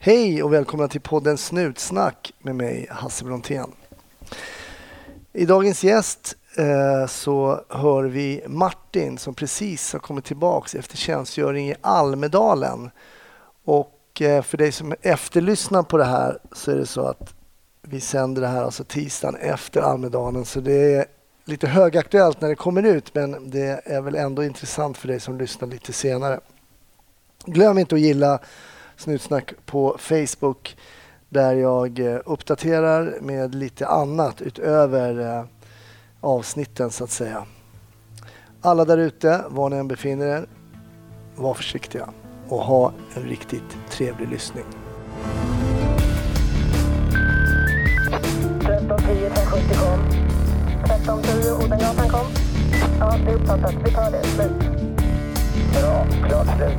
Hej och välkomna till podden Snutsnack med mig, Hasse Brontén. I dagens gäst så hör vi Martin som precis har kommit tillbaka efter tjänstgöring i Almedalen. Och för dig som efterlyssnar på det här så är det så att vi sänder det här alltså tisdagen efter Almedalen. Så det är lite högaktuellt när det kommer ut, men det är väl ändå intressant för dig som lyssnar lite senare. Glöm inte att gilla Snutsnack på Facebook där jag uppdaterar med lite annat utöver avsnitten så att säga. Alla där ute, var ni än befinner er, var försiktiga och ha en riktigt trevlig lyssning. 1310 570 kom. 1310 Odengatan kom. Ja, det är uppfattat. Vi tar det. Slut. Bra, klart slut.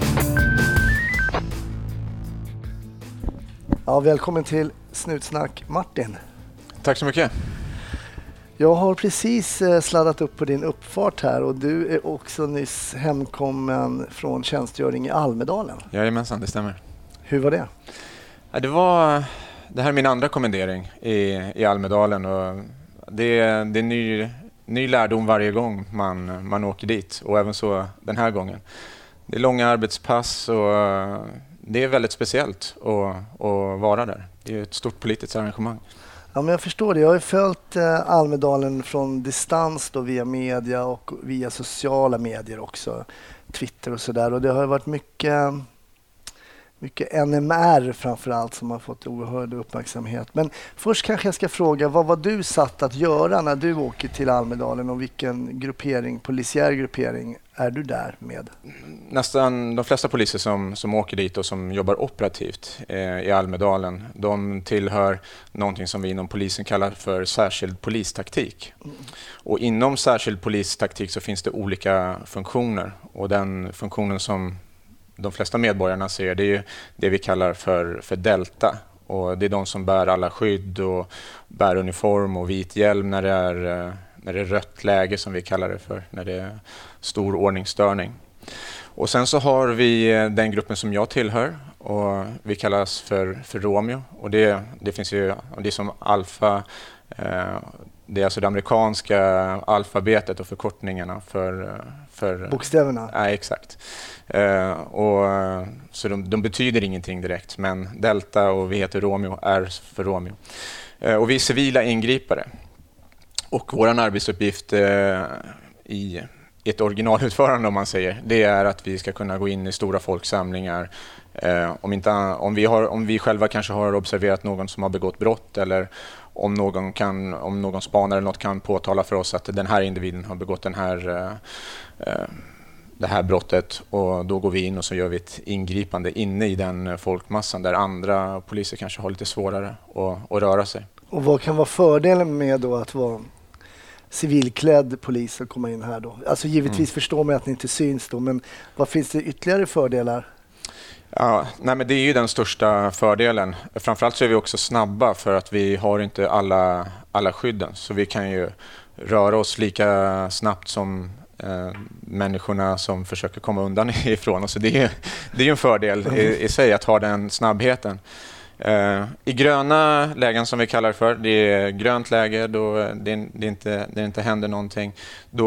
Ja, välkommen till Snutsnack, Martin. Tack så mycket. Jag har precis sladdat upp på din uppfart här och du är också nyss hemkommen från tjänstgöring i Almedalen. Jajamensan, det stämmer. Hur var det? Ja, det här är min andra kommendering i Almedalen och det är ny lärdom varje gång man åker dit och även så den här gången. Det är långa arbetspass och det är väldigt speciellt att vara där. Det är ett stort politiskt arrangemang. Ja, men jag förstår det. Jag har ju följt Almedalen från distans då, via media och via sociala medier också. Twitter och sådär. Och det har varit mycket NMR framförallt som har fått oerhörd uppmärksamhet. Men först kanske jag ska fråga, vad var du satt att göra när du åker till Almedalen och vilken polisiär gruppering är du där med? Nästan de flesta poliser som åker dit och som jobbar operativt i Almedalen, de tillhör någonting som vi inom polisen kallar för särskild polistaktik. Och inom särskild polistaktik så finns det olika funktioner och den funktionen som de flesta medborgarna ser, det är ju det vi kallar för Delta. Och det är de som bär alla skydd och bär uniform och vit hjälm när det är rött läge som vi kallar det för, när det är stor ordningsstörning. Och sen så har vi den gruppen som jag tillhör och vi kallas för Romeo. Och det finns ju, det är som alfa, det är alltså det amerikanska alfabetet och förkortningarna för bokstäverna. Ja, exakt. Så de betyder ingenting direkt, men Delta och vi heter Romeo är för Romeo. Och vi är civila ingripare. Och vår arbetsuppgift i ett originalutförande, om man säger, det är att vi ska kunna gå in i stora folksamlingar. Om vi själva kanske har observerat någon som har begått brott eller om någon spanar eller något kan påtala för oss att den här individen har begått det här brottet, och då går vi in och så gör vi ett ingripande inne i den folkmassan där andra poliser kanske har lite svårare att röra sig. Och vad kan vara fördelen med då att vara civilklädd polis och komma in här då? Alltså givetvis förstår man att ni inte syns då, men vad finns det ytterligare fördelar? Ja, men det är ju den största fördelen. Framförallt så är vi också snabba för att vi har inte alla skydden. Så vi kan ju röra oss lika snabbt som människorna som försöker komma undan ifrån oss. Så det är ju en fördel i sig att ha den snabbheten. I gröna lägen som vi kallar för, det är grönt läge då det inte händer någonting, då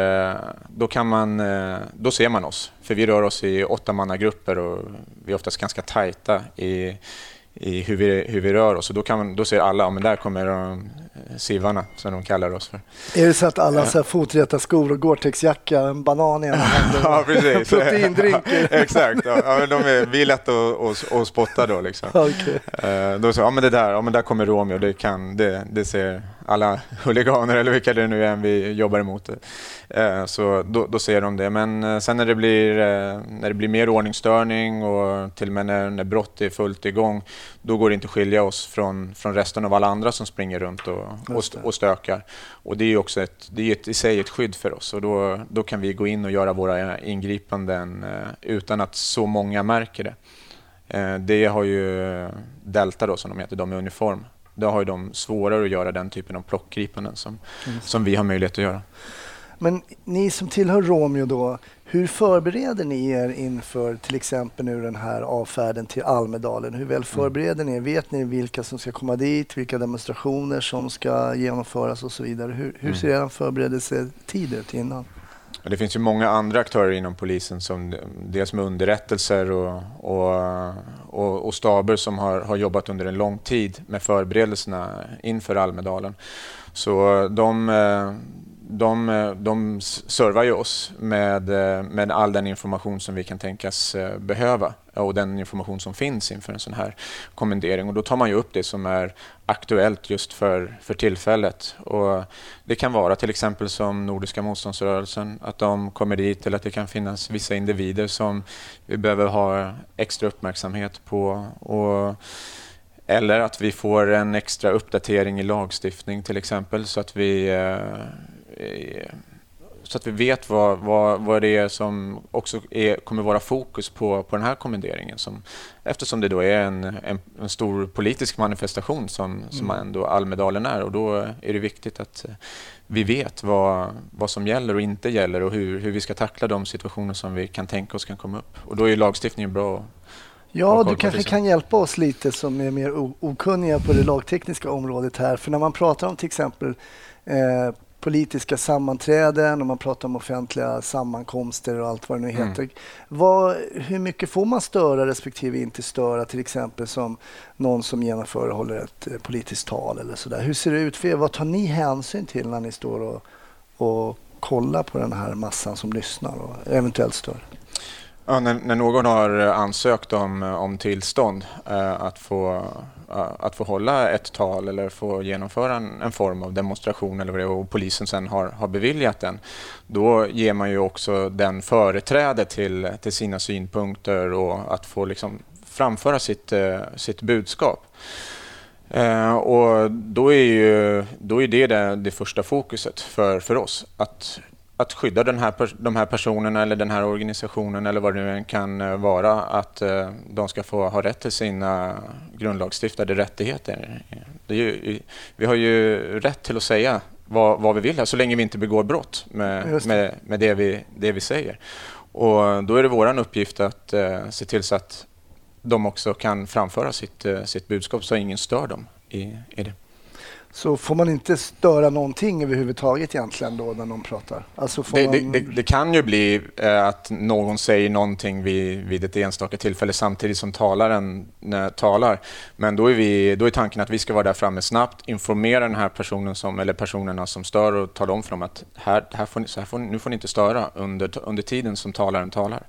ser man oss, för vi rör oss i 8-mannagrupper och vi är oftast ganska tajta i hur vi rör oss, och då ser alla, men där kommer sivarna som de kallar oss för. Är det så att alla så här foträta skor och Gore-Tex-jacka, en banan i ena handen? Ja, precis. Proteindrinker. Exakt. Ja, vi är lätt att spotta då liksom. Okay. Då så, men där kommer Romeo, det ser alla huliganer eller vilka det nu är vi jobbar emot. Så då ser de det, men sen när det blir mer ordningsstörning och till och med när brott är fullt igång, då går det inte att skilja oss från resten av alla andra som springer runt och stökar. Och det är ju också i sig ett skydd för oss, och då kan vi gå in och göra våra ingripanden utan att så många märker det. Det har ju Delta då, som de heter, de med uniform. Då har ju de svårare att göra den typen av plockgripanden som vi har möjlighet att göra. Men ni som tillhör Romeo då, hur förbereder ni er inför till exempel nu den här avfärden till Almedalen? Hur väl förbereder ni er? Vet ni vilka som ska komma dit, vilka demonstrationer som ska genomföras och så vidare? Hur ser er förberedelsetid ut innan? Det finns ju många andra aktörer inom polisen som dels med underrättelser och staber som har jobbat under en lång tid med förberedelserna inför Almedalen. Så de servar ju oss med all den information som vi kan tänkas behöva och den information som finns inför en sån här kommendering. Och då tar man ju upp det som är aktuellt just för tillfället. Och det kan vara till exempel som Nordiska motståndsrörelsen, att de kommer dit, eller att det kan finnas vissa individer som vi behöver ha extra uppmärksamhet på. Eller att vi får en extra uppdatering i lagstiftning till exempel, så att vi vet vad det är som också kommer vara fokus på den här kommenderingen. Eftersom det då är en stor politisk manifestation som ändå Almedalen är. Och då är det viktigt att vi vet vad som gäller och inte gäller och hur vi ska tackla de situationer som vi kan tänka oss kan komma upp. Och då är lagstiftningen bra. Ja, du kanske kan hjälpa oss lite som är mer okunniga på det lagtekniska området här. För när man pratar om till exempel politiska sammanträden och man pratar om offentliga sammankomster och allt vad det nu heter. Hur mycket får man störa respektive inte störa, till exempel som någon som genomför och håller ett politiskt tal eller sådär? Hur ser det ut för er? Vad tar ni hänsyn till när ni står och kollar på den här massan som lyssnar och eventuellt stör? Ja, när någon har ansökt om tillstånd att få hålla ett tal eller få genomföra en form av demonstration eller vad det är, och polisen sen har beviljat den, då ger man ju också den företräde till sina synpunkter och att få liksom framföra sitt budskap. Och då är det första fokuset för oss, att skydda de här personerna eller den här organisationen eller vad det nu kan vara, att de ska få ha rätt till sina grundlagsstiftade rättigheter. Vi har ju rätt till att säga vad vi vill här, så länge vi inte begår brott med det vi säger. Och då är det våran uppgift att se till så att de också kan framföra sitt budskap, så ingen stör dem i det. Så får man inte störa någonting överhuvudtaget egentligen då när någon pratar? Alltså det kan ju bli att någon säger någonting vid ett enstaka tillfälle samtidigt som talaren talar. Men då är tanken att vi ska vara där framme snabbt, informera den här personen eller personerna som stör och tala om för dem att nu får ni inte störa under tiden som talaren talar.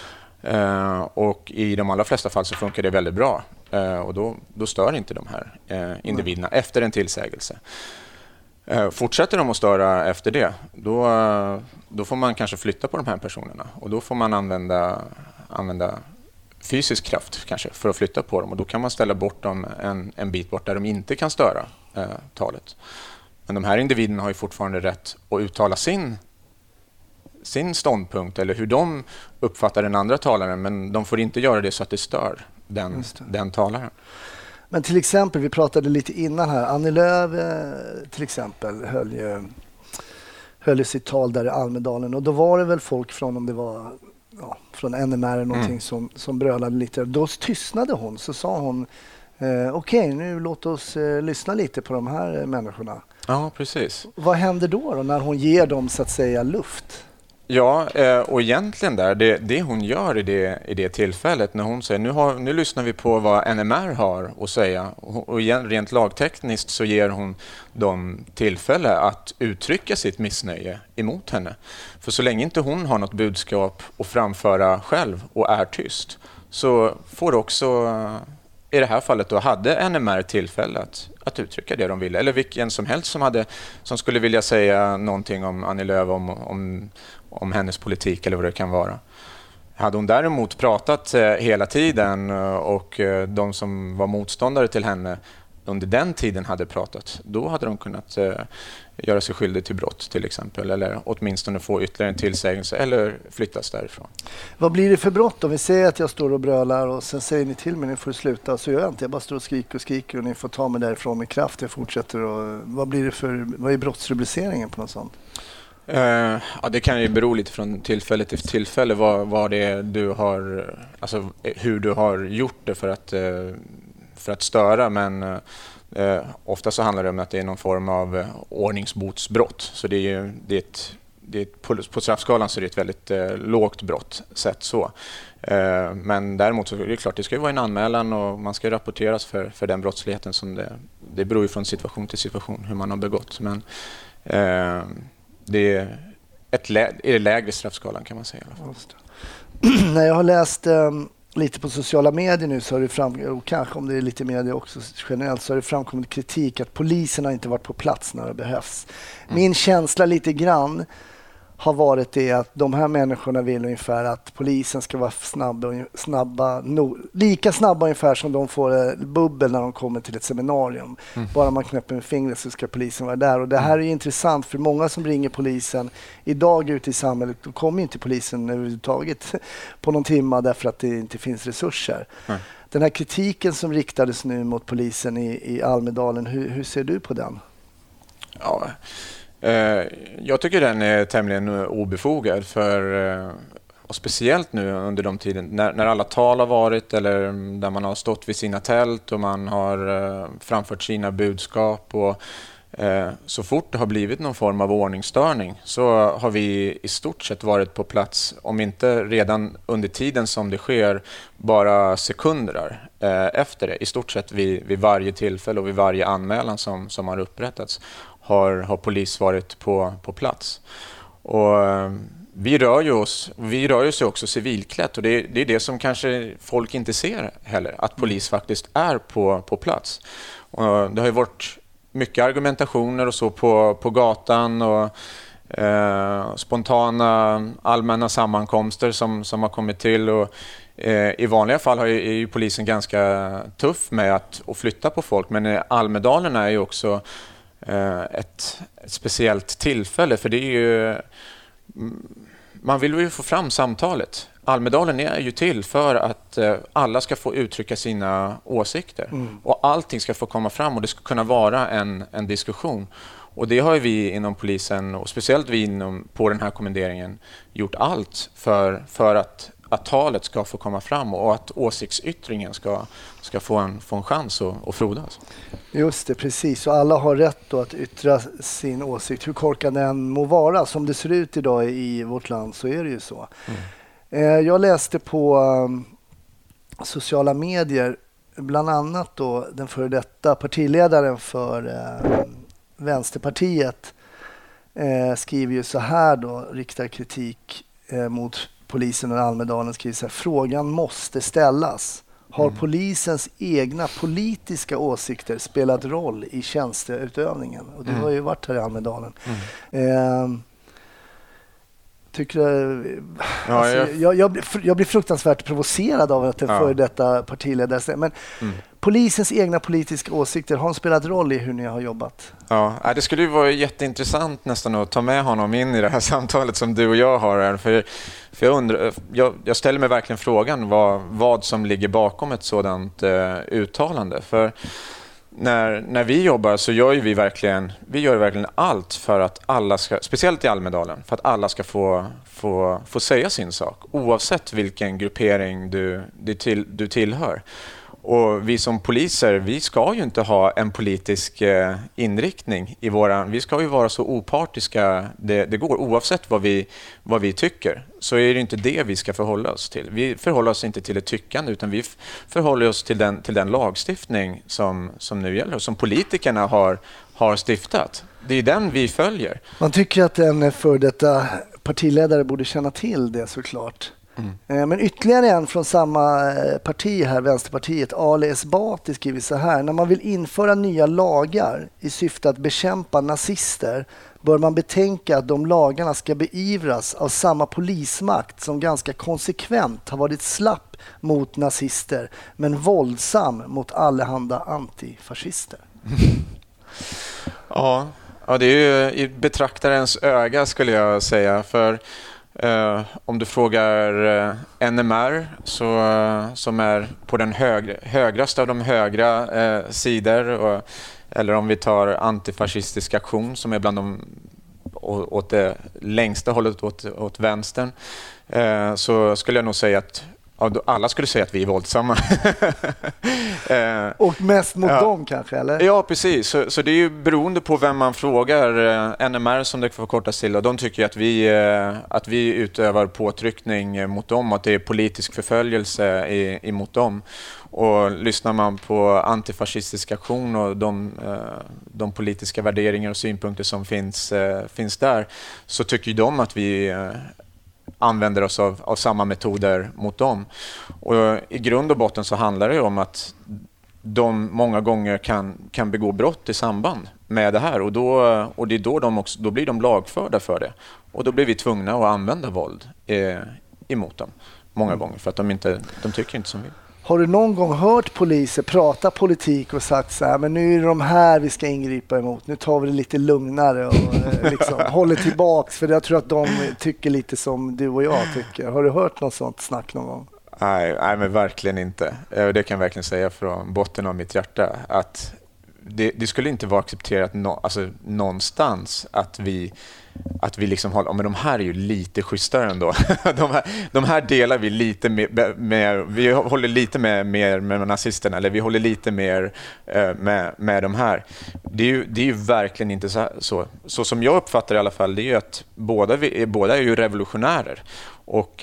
Och i de allra flesta fall så funkar det väldigt bra. Och då stör inte de här individerna efter en tillsägelse. Fortsätter de att störa efter det, då får man kanske flytta på de här personerna. Och då får man använda fysisk kraft kanske för att flytta på dem. Och då kan man ställa bort dem en bit bort där de inte kan störa talet. Men de här individerna har ju fortfarande rätt att uttala sin ståndpunkt eller hur de uppfattar den andra talaren, men de får inte göra det så att det stör den talaren. Men till exempel, vi pratade lite innan här, Annie Lööf till exempel höll sitt tal där i Almedalen, och då var det väl folk från, om det var från NMR eller någonting som brölade lite. Då tystnade hon, så sa hon okej, nu låt oss lyssna lite på de här människorna. Ja, precis. Vad händer då när hon ger dem så att säga luft? Ja, och egentligen det hon gör i det tillfället när hon säger nu lyssnar vi på vad NMR har att säga, och rent lagtekniskt så ger hon dem tillfälle att uttrycka sitt missnöje emot henne. För så länge inte hon har något budskap att framföra själv och är tyst, så får också i det här fallet då hade NMR tillfälle att uttrycka det de ville, eller vilken som helst som skulle vilja säga någonting om Annie Lööf, om hennes politik eller vad det kan vara. Hade hon däremot pratat hela tiden och de som var motståndare till henne under den tiden hade pratat, då hade de kunnat göra sig skyldig till brott till exempel, eller åtminstone få ytterligare en tillsägelse eller flyttas därifrån. Vad blir det för brott om vi säger att jag står och brölar och sen säger ni till mig, ni får sluta, så gör jag inte, jag bara står och skriker och ni får ta mig därifrån med kraft, jag fortsätter. Och vad är brottsrubriceringen på något sånt? Ja, det kan ju bero lite från tillfälle till tillfälle vad det är du har, alltså hur du har gjort det för att störa, men ofta så handlar det om att det är någon form av ordningsbotsbrott. Så det är på straffskalan så är det ett väldigt lågt brott sett så. Men däremot så är det klart, det ska ju vara en anmälan och man ska rapporteras för den brottsligheten som det beror ju från situation till situation hur man har begått. Men det är det lägre straffskalan kan man säga i alla fall. När jag har läst lite på sociala medier nu så har det och kanske om det är lite media också generellt, så har det framkommit kritik att polisen har inte varit på plats när det behövs. Min känsla lite grann har varit det att de här människorna vill ungefär att polisen ska vara lika snabba ungefär som de får bubbel när de kommer till ett seminarium. Bara man knäpper med fingret så ska polisen vara där. Och det här är intressant för många som ringer polisen idag ute i samhället, då kommer inte polisen överhuvudtaget på någon timma därför att det inte finns resurser. Den här kritiken som riktades nu mot polisen i Almedalen, hur ser du på den? Ja, jag tycker den är tämligen obefogad och speciellt nu under de tiden när alla tal har varit eller där man har stått vid sina tält och man har framfört sina budskap och så fort det har blivit någon form av ordningsstörning så har vi i stort sett varit på plats, om inte redan under tiden som det sker, bara sekunder efter det. I stort sett vid varje tillfälle och vid varje anmälan som har upprättats har polis varit på plats. Och vi rör oss också civilklätt och det är det som kanske folk inte ser heller, att polis faktiskt är på plats. Och det har ju varit mycket argumentationer och så på gatan och spontana allmänna sammankomster som har kommit till och i vanliga fall är ju polisen ganska tuff med att flytta på folk, men Almedalen är ju också ett speciellt tillfälle, för det är ju, man vill ju få fram samtalet. Almedalen är ju till för att alla ska få uttrycka sina åsikter och allting ska få komma fram och det ska kunna vara en diskussion. Och det har ju vi inom polisen och speciellt vi på den här kommenderingen gjort allt för att talet ska få komma fram och att åsiktsyttringen ska få en chans att frodas. Just det, precis. Och alla har rätt då att yttra sin åsikt, hur korkad den må vara. Som det ser ut idag i vårt land så är det ju så. Jag läste på sociala medier bland annat då den före detta partiledaren för Vänsterpartiet skriver ju så här då, riktar kritik mot polisen och Almedalen, skriver så här: frågan måste ställas. Har polisens egna politiska åsikter spelat roll i tjänsteutövningen? Och du har ju varit här i Almedalen. Jag blir fruktansvärt provocerad av att det före detta partiledare. Men polisens egna politiska åsikter, har spelat roll i hur ni har jobbat? Ja, det skulle ju vara jätteintressant nästan att ta med honom in i det här samtalet som du och jag har här. För jag ställer mig verkligen frågan vad som ligger bakom ett sådant uttalande. För när vi jobbar så gör vi verkligen allt för att alla ska, speciellt i Almedalen, för att alla ska få säga sin sak oavsett vilken gruppering du tillhör. Och vi som poliser, vi ska ju inte ha en politisk inriktning i vi ska ju vara så opartiska det går. Oavsett vad vi tycker så är det inte det vi ska förhålla oss till. Vi förhåller oss inte till ett tyckande utan vi förhåller oss till den lagstiftning som nu gäller och som politikerna har stiftat. Det är den vi följer. Man tycker att en för detta partiledare borde känna till det såklart. Men ytterligare en från samma parti här, Vänsterpartiet, Ali Esbati, skriver så här: när man vill införa nya lagar i syfte att bekämpa nazister bör man betänka att de lagarna ska beivras av samma polismakt som ganska konsekvent har varit slapp mot nazister men våldsam mot allehanda antifascister. Ja, det är ju i betraktarens öga skulle jag säga, för om du frågar NMR som är på den högraste av de högra sidor eller om vi tar antifascistisk aktion som är bland de åt det längsta hållet åt vänstern, så skulle jag nog säga att alla skulle säga att vi är våldsamma. Och mest mot dem kanske, eller? Ja, precis. Så det är ju beroende på vem man frågar. NMR som det förkortas till, och de tycker att vi utövar påtryckning mot dem, att det är politisk förföljelse emot dem. Och lyssnar man på antifascistisk aktion och de politiska värderingar och synpunkter som finns där, så tycker de att vi använder oss av samma metoder mot dem. Och i grund och botten så handlar det om att de många gånger kan begå brott i samband med det här, och det är då blir de lagförda för det. Och då blir vi tvungna att använda våld emot dem många gånger, för att de tycker inte som vi. Har du någon gång hört poliser prata politik och sagt så här, men nu är det de här vi ska ingripa emot, nu tar vi det lite lugnare och liksom håller tillbaks, för jag tror att de tycker lite som du och jag tycker. Har du hört något sånt snack någon gång? Nej, men verkligen inte. Det kan jag verkligen säga från botten av mitt hjärta, att det skulle inte vara accepterat någonstans att vi liksom håller, men de här är ju lite schysstare ändå. de här delar vi lite mer, vi håller lite mer med nazisterna, eller vi håller lite mer med de här. Det är ju verkligen inte så som jag uppfattar i alla fall, det är ju att båda är ju revolutionärer, och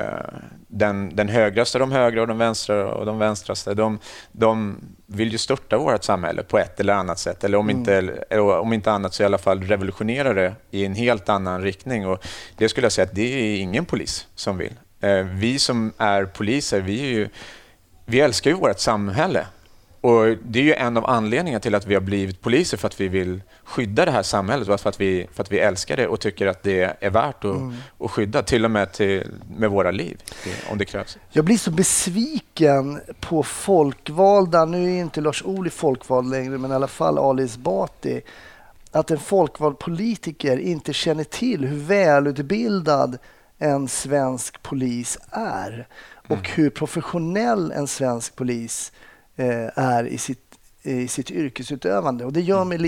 den högraste de högra och de vänstraste, de vill ju störta vårt samhälle på ett eller annat sätt, eller om inte annat så i alla fall revolutionera det i en helt annan riktning. Och det skulle jag säga att det är ingen polis som vill. Vi som är poliser, vi älskar ju vårt samhälle. Och det är ju en av anledningarna till att vi har blivit poliser, för att vi vill skydda det här samhället, och för att vi älskar det och tycker att det är värt att skydda, till och med med våra liv, om det krävs. Jag blir så besviken på folkvalda, nu är inte Lars Ohly folkvald längre, men i alla fall Ali Esbati, att en folkvald politiker inte känner till hur välutbildad en svensk polis är och hur professionell en svensk polis är i sitt yrkesutövande. Och det gör mig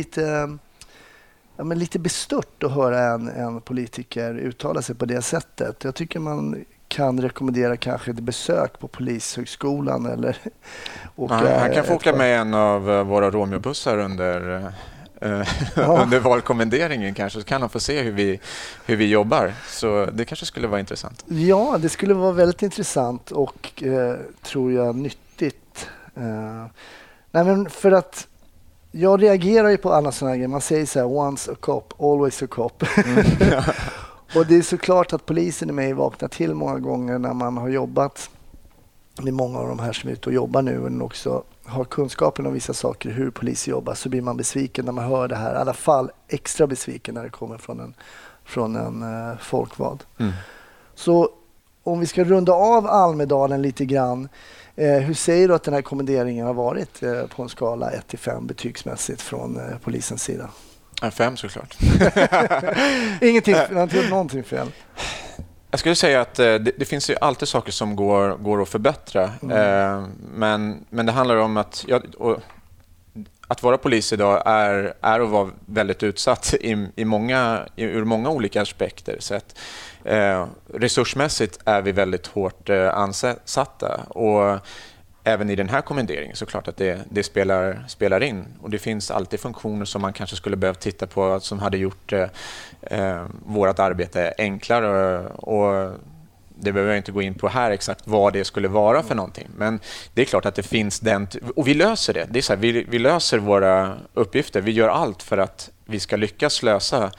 lite bestört att höra en politiker uttala sig på det sättet. Jag tycker man kan rekommendera kanske ett besök på Polishögskolan, eller han kan få åka med en av våra Romeo-bussar under valkommenderingen kanske, så kan han få se hur vi jobbar. Så det kanske skulle vara intressant. Ja, det skulle vara väldigt intressant och tror jag nyttigt. Nej, men för att jag reagerar ju på alla sådana grejer. Man säger så här, once a cop, always a cop. Och det är såklart att polisen är med och vaknar till många gånger när man har jobbat med många av de här som är ute och jobbar nu, men också har kunskapen om vissa saker, hur poliser jobbar, så blir man besviken när man hör det här. I alla fall extra besviken när det kommer från en folkvald. Så om vi ska runda av Almedalen lite grann, hur säger du att den här kommenderingen har varit på en skala 1-5 betygsmässigt från polisens sida? 5 såklart. Ingenting, någonting fel. Jag skulle säga att det finns ju alltid saker som går att förbättra. Men det handlar om att vara polis idag är att vara väldigt utsatt ur många olika aspekter. Så att, resursmässigt är vi väldigt hårt ansatta, och även i den här kommenderingen så klart att det spelar in, och det finns alltid funktioner som man kanske skulle behöva titta på som hade gjort vårt arbete enklare, och det behöver jag inte gå in på här exakt vad det skulle vara för någonting, men det är klart att det finns och vi löser det. Det är så här, vi löser våra uppgifter, vi gör allt för att vi ska lyckas lösa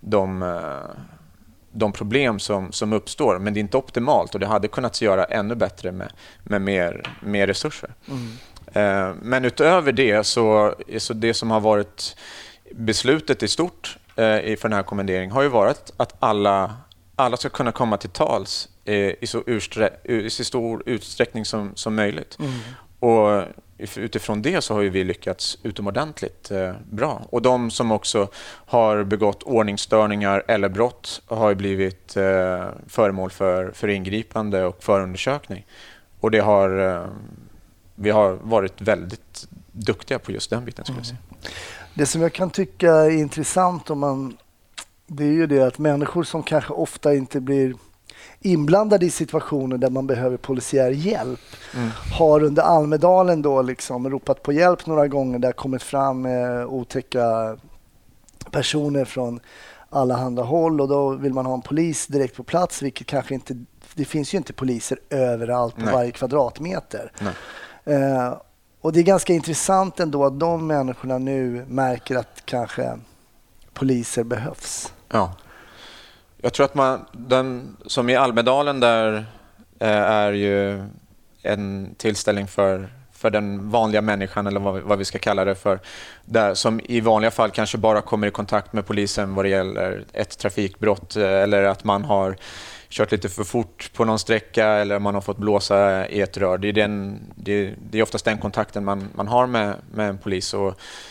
de problem som uppstår, men det är inte optimalt, och det hade kunnat göra ännu bättre med mer resurser. Men utöver det så det som har varit beslutet i stort för den här kommenderingen har ju varit att alla ska kunna komma till tals i så stor utsträckning som möjligt. Och utifrån det så har ju vi lyckats utomordentligt bra. Och de som också har begått ordningsstörningar eller brott har ju blivit föremål för ingripande och förundersökning. Och vi har varit väldigt duktiga på just den biten, skulle jag säga. Det som jag kan tycka är intressant om man Det är ju det att människor som kanske ofta inte blir inblandade i situationer där man behöver polisiär hjälp har under Almedalen då liksom ropat på hjälp några gånger. Där kommit fram otäcka personer från alla andra håll och då vill man ha en polis direkt på plats, vilket kanske inte, det finns ju inte poliser överallt på varje kvadratmeter. Och det är ganska intressant ändå att de människorna nu märker att kanske poliser behövs. Ja. Jag tror att den som i Almedalen där är ju en tillställning för den vanliga människan, eller vad vi ska kalla det för, där, som i vanliga fall kanske bara kommer i kontakt med polisen vad det gäller ett trafikbrott eller att man har kört lite för fort på någon sträcka eller man har fått blåsa i ett rör. Det är oftast den kontakten man har med en polis. Och,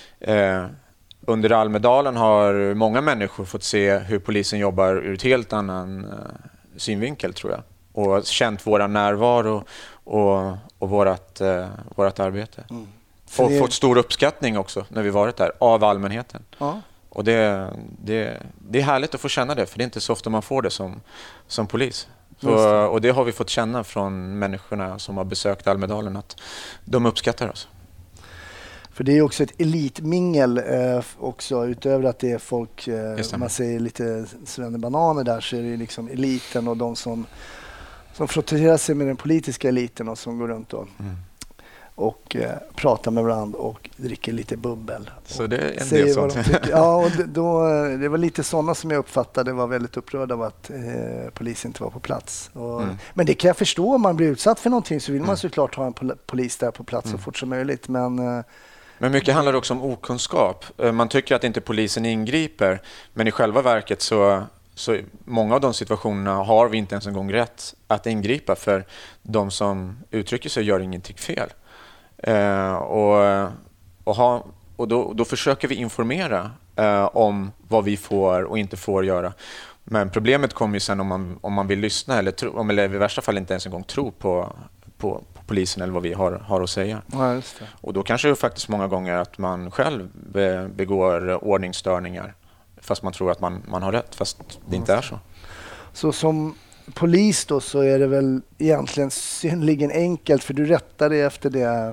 under Almedalen har många människor fått se hur polisen jobbar ur ett helt annan synvinkel, tror jag. Och känt våra närvaro och vårat arbete. Och fått stor uppskattning också när vi varit där av allmänheten. Ja. Och det är härligt att få känna det, för det är inte så ofta man får det som polis. Och det har vi fått känna från människorna som har besökt Almedalen, att de uppskattar oss. För det är också ett elitmingel också, utöver att det är folk, man säger lite svennebananer där, så är det liksom eliten och de som frotterar sig med den politiska eliten och som går runt och pratar med varandra och dricker lite bubbel. Så det är en del sånt. Ja, och det var lite sådana som jag uppfattade var väldigt upprörda av att polisen inte var på plats. Men det kan jag förstå, om man blir utsatt för någonting så vill man såklart ha en polis där på plats så fort som möjligt. Men mycket handlar också om okunskap. Man tycker att inte polisen ingriper, men i själva verket så många av de situationerna har vi inte ens en gång rätt att ingripa, för de som uttrycker sig gör ingenting fel. Och då försöker vi informera om vad vi får och inte får göra. Men problemet kommer ju sen om man vill lyssna eller i värsta fall inte ens en gång tro på polisen eller vad vi har att säga. Ja, just det. Och då kanske det faktiskt många gånger att man själv begår ordningsstörningar fast man tror att man har rätt, fast det inte är så. Så som polis då så är det väl egentligen synnerligen enkelt, för du rättar dig efter det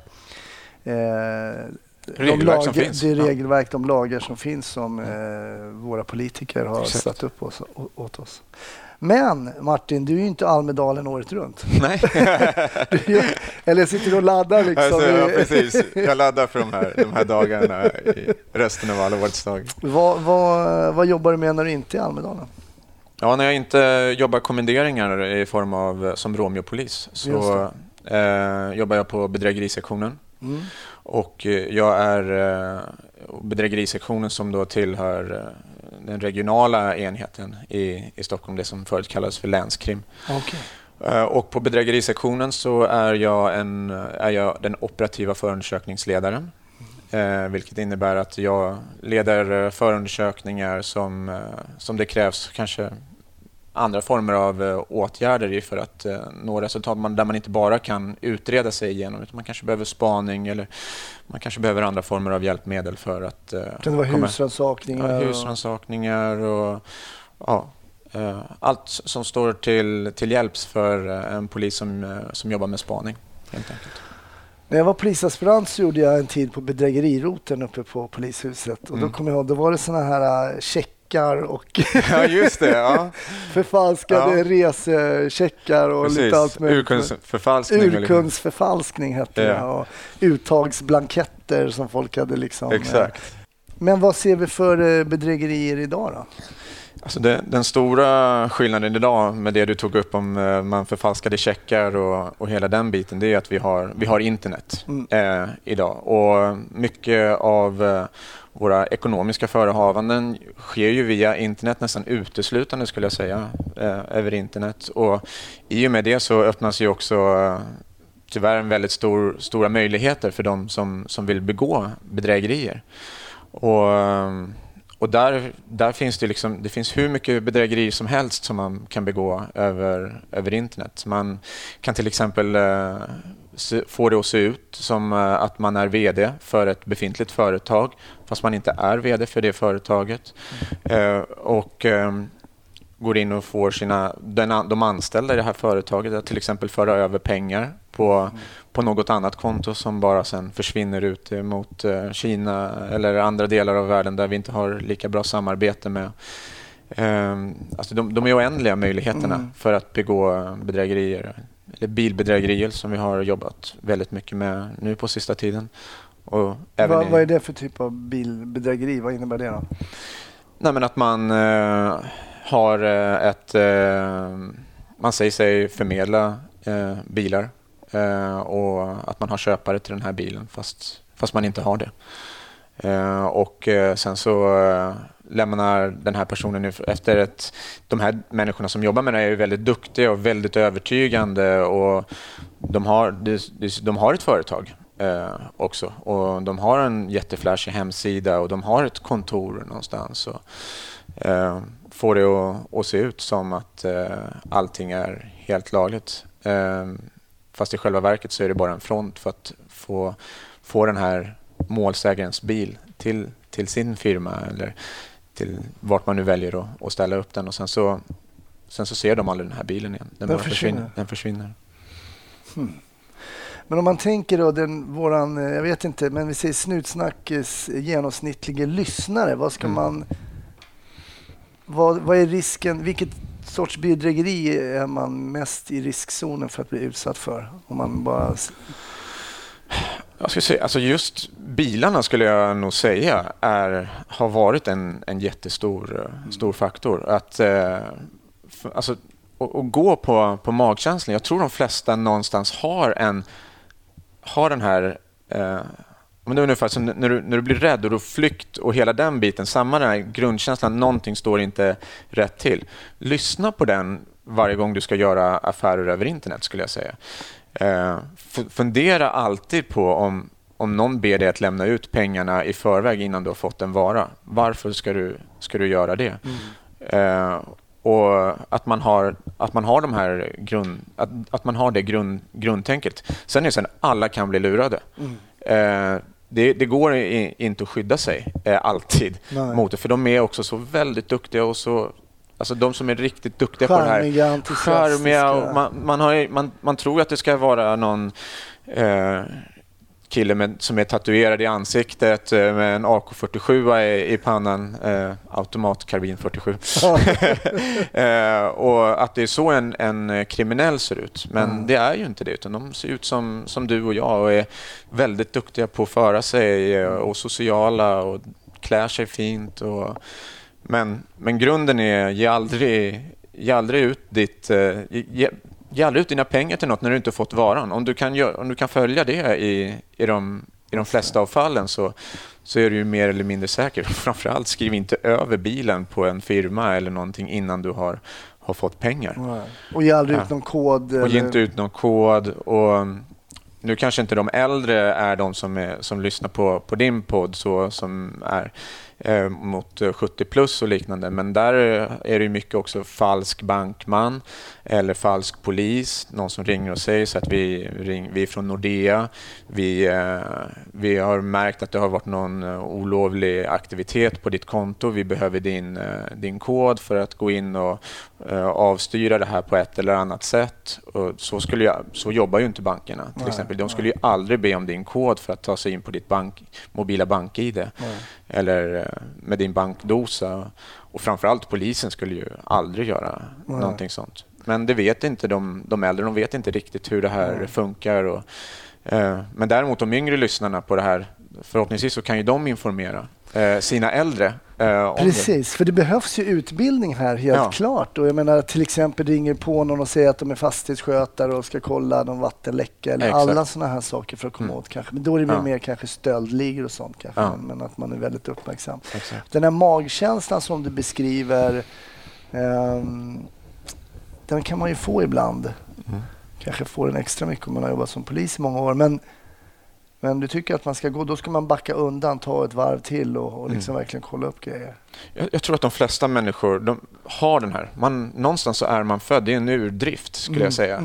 regelverk, de lagar som finns som våra politiker har satt upp åt oss. Men Martin, du är ju inte Almedalen året runt. Nej. Eller sitter du och laddar liksom? Alltså, ja, precis. Jag laddar för de här dagarna i resten av alla årets dag. Vad jobbar du med när du inte är i Almedalen? Ja, när jag inte jobbar kommenderingar i form av som Romeo-polis så jobbar jag på bedrägerisektionen. Och jag är bedrägerisektionen som då tillhör den regionala enheten i Stockholm, det som förut kallades för länskrim. Okay. Och på bedrägerisektionen så är jag den operativa förundersökningsledaren. Vilket innebär att jag leder förundersökningar som det krävs kanske andra former av åtgärder för att nå resultat där man inte bara kan utreda sig igenom, utan man kanske behöver spaning eller man kanske behöver andra former av hjälpmedel för att kan det vara husrannsakningar och allt som står till hjälps för en polis som jobbar med spaning, helt enkelt. När jag var polisaspirant så gjorde jag en tid på bedrägeriroten uppe på polishuset och då kom jag ihåg, då var det såna här checkar och ja, just det, ja. förfalskade resecheckar och precis. Lite allt möjligt. Urkundsförfalskning hette det, och uttagsblanketter som folk hade liksom. Exakt. Men vad ser vi för bedrägerier idag då? Alltså den stora skillnaden idag med det du tog upp om man förfalskade checkar och hela den biten, det är att vi har internet idag. Och mycket av våra ekonomiska förehavanden sker ju via internet, nästan uteslutande skulle jag säga, över internet. Och i och med det så öppnas ju också tyvärr en väldigt stora möjligheter för de som vill begå bedrägerier. Och där finns det finns hur mycket bedrägerier som helst som man kan begå över internet. Man kan till exempel få det att se ut som att man är vd för ett befintligt företag fast man inte är vd för det företaget. Och går in och får de anställda i det här företaget att till exempel föra över pengar på något annat konto som bara sen försvinner ut mot Kina eller andra delar av världen där vi inte har lika bra samarbete med. Alltså de är oändliga möjligheterna för att begå bedrägerier, eller bilbedrägerier som vi har jobbat väldigt mycket med nu på sista tiden. Och vad är det för typ av bilbedrägeri? Vad innebär det då? Nej, men att man har man säger sig förmedla bilar och att man har köpare till den här bilen fast man inte har det. Och sen så lämnar den här personen efter de här människorna som jobbar med det är ju väldigt duktiga och väldigt övertygande, och de har ett företag också, och de har en jätteflashig hemsida och de har ett kontor någonstans, och får det att se ut som att allting är helt lagligt. Fast i själva verket så är det bara en front för att få den här målsägarens bil till sin firma eller till vart man nu väljer att ställa upp den, och sen så ser de aldrig den här bilen igen. Den försvinner. Men om man tänker då jag vet inte, men vi säger Snutsnackes genomsnittliga lyssnare, vad ska man vad är risken, vilket sorts bedrägeri är man mest i riskzonen för att bli utsatt för? Om man bara... Jag skulle säga, alltså just bilarna skulle jag nog säga har varit en jättestor faktor. Att gå på magkänslan. Jag tror de flesta någonstans har den här... Men det är ungefär som när du blir rädd och du flykt och hela den biten, samma den här grundkänslan, någonting står inte rätt till. Lyssna på den varje gång du ska göra affärer över internet, skulle jag säga. Fundera alltid på om någon ber dig att lämna ut pengarna i förväg innan du har fått en vara. Varför ska du göra det? Och att man har de här att man har det grundtänket. Sen är det alla kan bli lurade. Det går inte att skydda sig alltid mot det, för de är också så väldigt duktiga och så, alltså de som är riktigt duktiga på det här, charmiga, och man tror att det ska vara någon kille som är tatuerad i ansiktet med en AK47 i pannan, automatkarbin 47. Och att det är så en kriminell ser ut. Men det är ju inte det, utan de ser ut som du och jag och är väldigt duktiga på att föra sig och sociala och klär sig fint. Men grunden är ge aldrig ut Ge aldrig ut dina pengar till något när du inte fått varan. Om du kan följa det i de flesta av fallen så är du ju mer eller mindre säker. Framförallt skriv inte över bilen på en firma eller någonting innan du har fått pengar. Och ge aldrig ut någon kod. Och ge inte ut någon kod. Och nu kanske inte de äldre är de som lyssnar på din podd, så som är mot 70 plus och liknande, men där är det mycket också falsk bankman eller falsk polis, någon som ringer och säger så att vi är från Nordea, vi har märkt att det har varit någon olovlig aktivitet på ditt konto, vi behöver din kod för att gå in och avstyra det här på ett eller annat sätt. Och så jobbar ju inte bankerna till exempel. De skulle ju aldrig be om din kod för att ta sig in på ditt mobila bank-ID eller med din bankdosa, och framförallt polisen skulle ju aldrig göra någonting sånt. Men det vet inte de äldre, de vet inte riktigt hur det här funkar. Men däremot de yngre lyssnarna på det här, förhoppningsvis så kan ju de informera sina äldre Precis, för det behövs ju utbildning här helt klart. Och jag menar, till exempel ringer på någon och säger att de är fastighetsskötare och ska kolla någon vattenläcka eller alla såna här saker för att komma åt kanske. Men då är det mer kanske stöldligor och sånt kanske, men att man är väldigt uppmärksam. Exakt. Den här magkänslan som du beskriver, den kan man ju få ibland. Kanske får den extra mycket om man har jobbat som polis i många år, men Men du tycker att man ska gå, då ska man backa undan, ta ett varv till och liksom verkligen kolla upp grejer. Jag tror att de flesta människor, de har den här. Någonstans så är man född, det är en urdrift skulle jag säga.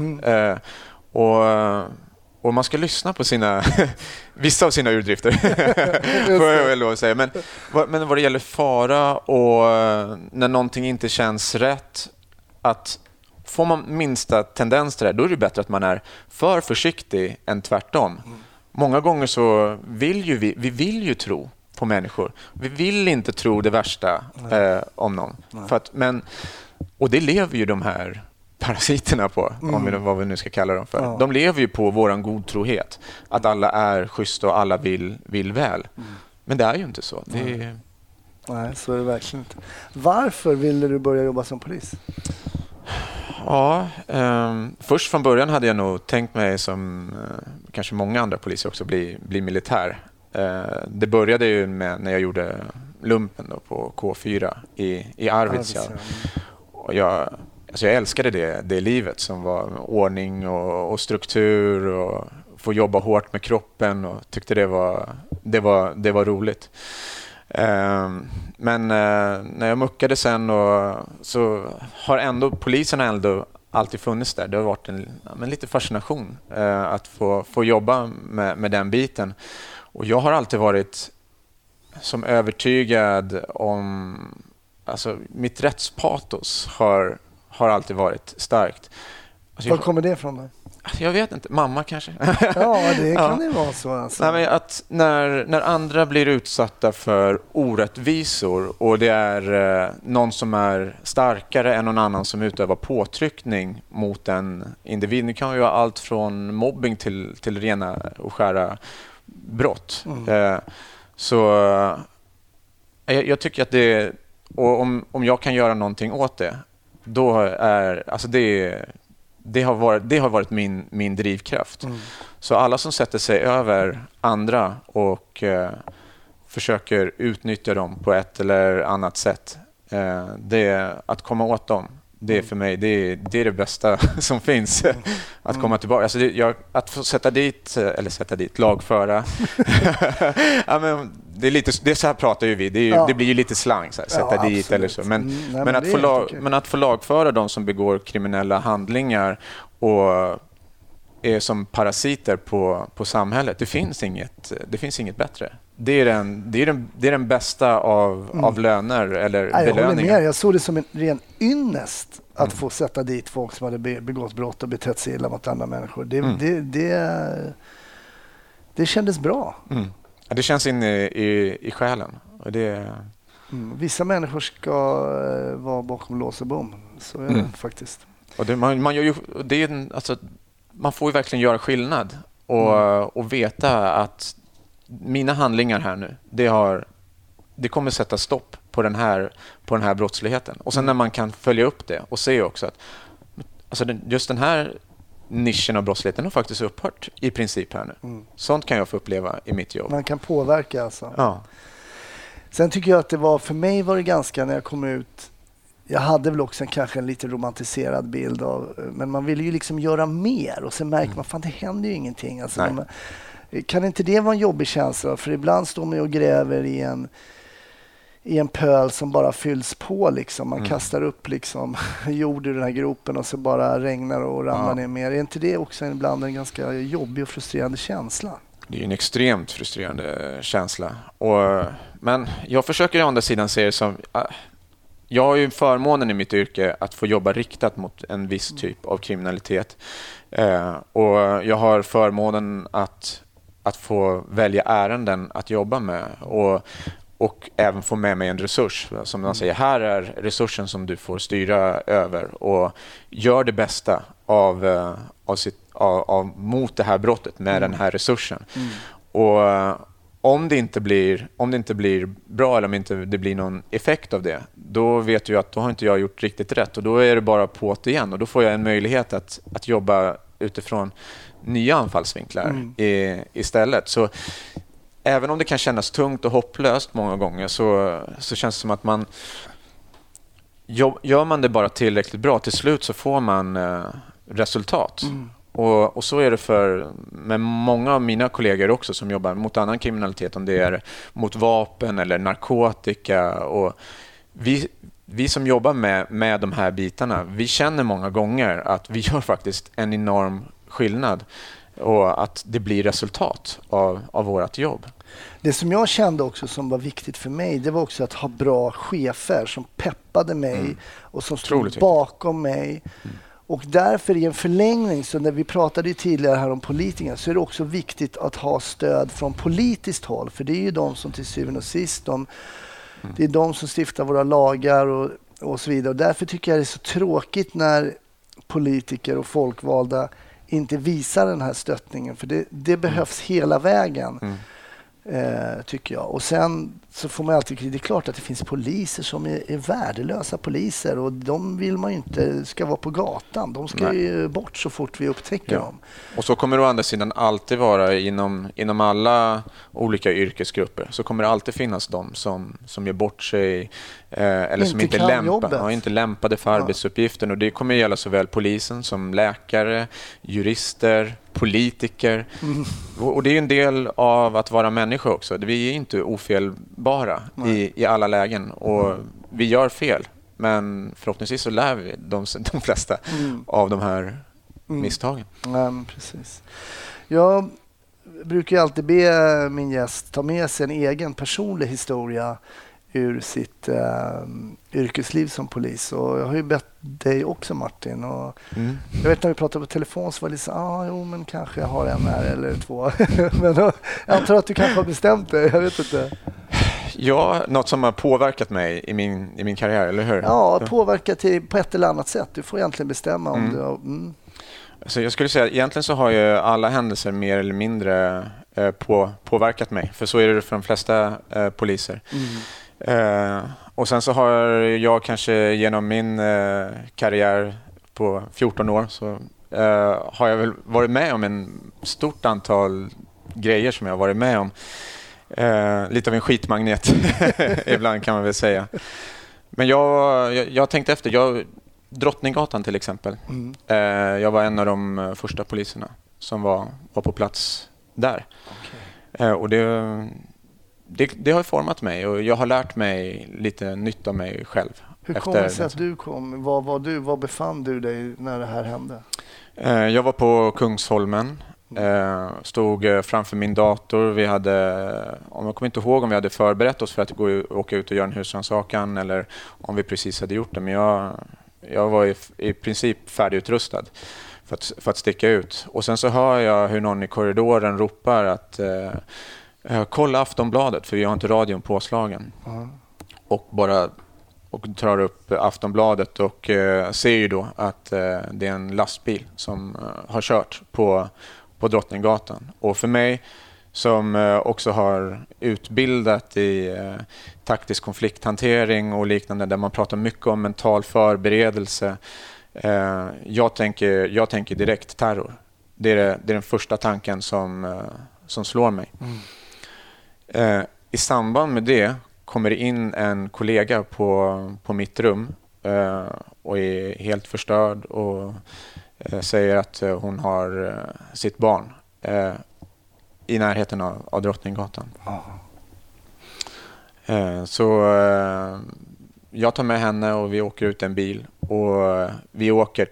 Och man ska lyssna på vissa av sina urdrifter, får jag väl lov att säga. Men vad det gäller fara och när någonting inte känns rätt, att får man minsta tendens till det, då är det bättre att man är för försiktig än tvärtom. Många gånger så vill vi tro på människor. Vi vill inte tro det värsta om någon. Och det lever ju de här parasiterna på, vad vi nu ska kalla dem för. Ja. De lever ju på våran godtrohet. Att alla är schyssta och alla vill väl. Men det är ju inte så. Nej, så är det verkligen inte. Varför ville du börja jobba som polis? Ja, först från början hade jag nog tänkt mig som kanske många andra poliser också bli militär. Det började ju med när jag gjorde lumpen då på K4 i Arvidsjaur. Och jag älskade det livet som var ordning och struktur och få jobba hårt med kroppen och tyckte det var roligt. Men när jag muckade sen så har polisen alltid funnits där. Det har varit en lite fascination att få jobba med den biten. Och jag har alltid varit som övertygad om, alltså mitt rättspatos har alltid varit starkt. Alltså, var kommer det ifrån då? Jag vet inte, mamma kanske. Ja, det kan det vara så. Alltså. Nej, men att när andra blir utsatta för orättvisor och det är någon som är starkare än någon annan som utövar påtryckning mot en individ. Det kan ju vara allt från mobbing till rena och skära brott. Så jag tycker att det, och om jag kan göra någonting åt det, då är alltså det har varit min drivkraft. Så alla som sätter sig över andra och försöker utnyttja dem på ett eller annat sätt, att komma åt dem, det är för mig det är det bästa som finns. Att komma tillbaka, alltså att få sätta dit lagföra. Ja, men det så här pratar ju vi. Det blir ju lite slang så här, sätta dit absolut. Eller så. Men att få lagföra de som begår kriminella handlingar och är som parasiter på samhället. Det finns inget bättre. Det är den bästa av löner eller belöningar. Jag håller med. Jag såg det som en ren ynnest att få sätta dit folk som hade begått brott och betett sig illa mot andra människor. Det kändes bra. Ja, det känns in i själen. Och vissa människor ska vara bakom lås och bom. Så är det faktiskt. Och man får ju verkligen göra skillnad och veta att mina handlingar här nu, det kommer sätta stopp på den här brottsligheten. Och sen när man kan följa upp det och se också att alltså just den här nischen av brottsligheten har faktiskt upphört i princip här nu. Sånt kan jag få uppleva i mitt jobb. Man kan påverka alltså. Ja. Sen tycker jag att för mig var det ganska, när jag kom ut, jag hade väl också kanske en lite romantiserad bild av, men man vill ju liksom göra mer och sen märker man, fan det händer ju ingenting. Alltså, kan inte det vara en jobbig känsla? För ibland står man och gräver i en pöl som bara fylls på liksom. Man kastar upp liksom jord i den här gropen och så bara regnar och ramlar ner mer. Är inte det också ibland en ganska jobbig och frustrerande känsla? Det är en extremt frustrerande känsla. Men jag försöker å andra sidan se det som... Jag har ju förmånen i mitt yrke att få jobba riktat mot en viss typ av kriminalitet. Och jag har förmånen att få välja ärenden att jobba med. Och även få med mig en resurs. Som man säger, här är resursen som du får styra över. Och gör det bästa mot det här brottet med den här resursen. Och om det inte blir bra eller om inte det blir någon effekt av det, då vet du att då har inte jag gjort riktigt rätt. Och då är det bara på det igen. Och då får jag en möjlighet att jobba utifrån nya anfallsvinklar istället. Så även om det kan kännas tungt och hopplöst många gånger så känns det som att gör man det bara tillräckligt bra, till slut så får man resultat. Och så är det med många av mina kollegor också som jobbar mot annan kriminalitet, om det är mot vapen eller narkotika. Och vi som jobbar med de här bitarna, vi känner många gånger att vi gör faktiskt en enorm skillnad och att det blir resultat av vårt jobb. Det som jag kände också som var viktigt för mig, det var också att ha bra chefer som peppade mig och som stod bakom mig. Och därför i en förlängning, så när vi pratade ju tidigare här om politiker, så är det också viktigt att ha stöd från politiskt håll. För det är ju de som till syvende och sist, det är de som stiftar våra lagar och så vidare. Och därför tycker jag det är så tråkigt när politiker och folkvalda inte visar den här stöttningen. För det behövs hela vägen. Tycker jag. Och sen så får man alltid, det är klart att det finns poliser som är värdelösa poliser och de vill man ju inte ska vara på gatan. De ska ju bort så fort vi upptäcker dem. Och så kommer det å andra sidan alltid vara inom alla olika yrkesgrupper, så kommer det alltid finnas de som gör bort sig eller som inte lämpade för arbetsuppgiften, och det kommer gälla såväl polisen som läkare, jurister, politiker. Och det är en del av att vara människa också. Vi är inte ofelbara i alla lägen och vi gör fel. Men förhoppningsvis så lär vi de flesta av de här misstagen. Ja, precis. Jag brukar alltid be min gäst ta med sig en egen personlig historia ur sitt yrkesliv som polis. Och jag har ju bett dig också, Martin. Och jag vet när vi pratade på telefon så var det så men kanske jag har en här eller två. Men jag antar att du kanske har bestämt dig, jag vet inte. Ja, något som har påverkat mig i min karriär, eller hur? Ja, påverkat på ett eller annat sätt. Du får egentligen bestämma om du... Så jag skulle säga att egentligen så har ju alla händelser mer eller mindre påverkat mig. För så är det för de flesta poliser. Och sen så har jag kanske genom min karriär på 14 år så har jag väl varit med om en stort antal grejer som jag har varit med om. Lite av en skitmagnet ibland kan man väl säga. Men jag tänkte efter. Drottninggatan till exempel. Jag var en av de första poliserna som var på plats där. Och det har format mig och jag har lärt mig lite nytt av mig själv. Hur kommer det sig att du kom? Var befann du dig när det här hände? Jag var på Kungsholmen. Stod framför min dator. Vi hade, jag kommer inte ihåg om vi hade förberett oss för att åka ut och göra en husrannsakan eller om vi precis hade gjort det. Men jag var i princip färdigutrustad för att sticka ut. Och sen så hör jag hur någon i korridoren ropar att kolla Aftonbladet, för vi har inte radion påslagen. Och tar upp Aftonbladet och ser ju då att det är en lastbil som har kört på Drottninggatan. Och för mig som också har utbildat i taktisk konflikthantering och liknande, där man pratar mycket om mental förberedelse. Jag tänker direkt terror. Det är den första tanken som slår mig. I samband med det kommer det in en kollega på mitt rum och är helt förstörd och säger att hon har sitt barn i närheten av Drottninggatan. Så jag tar med henne och vi åker ut en bil och vi åker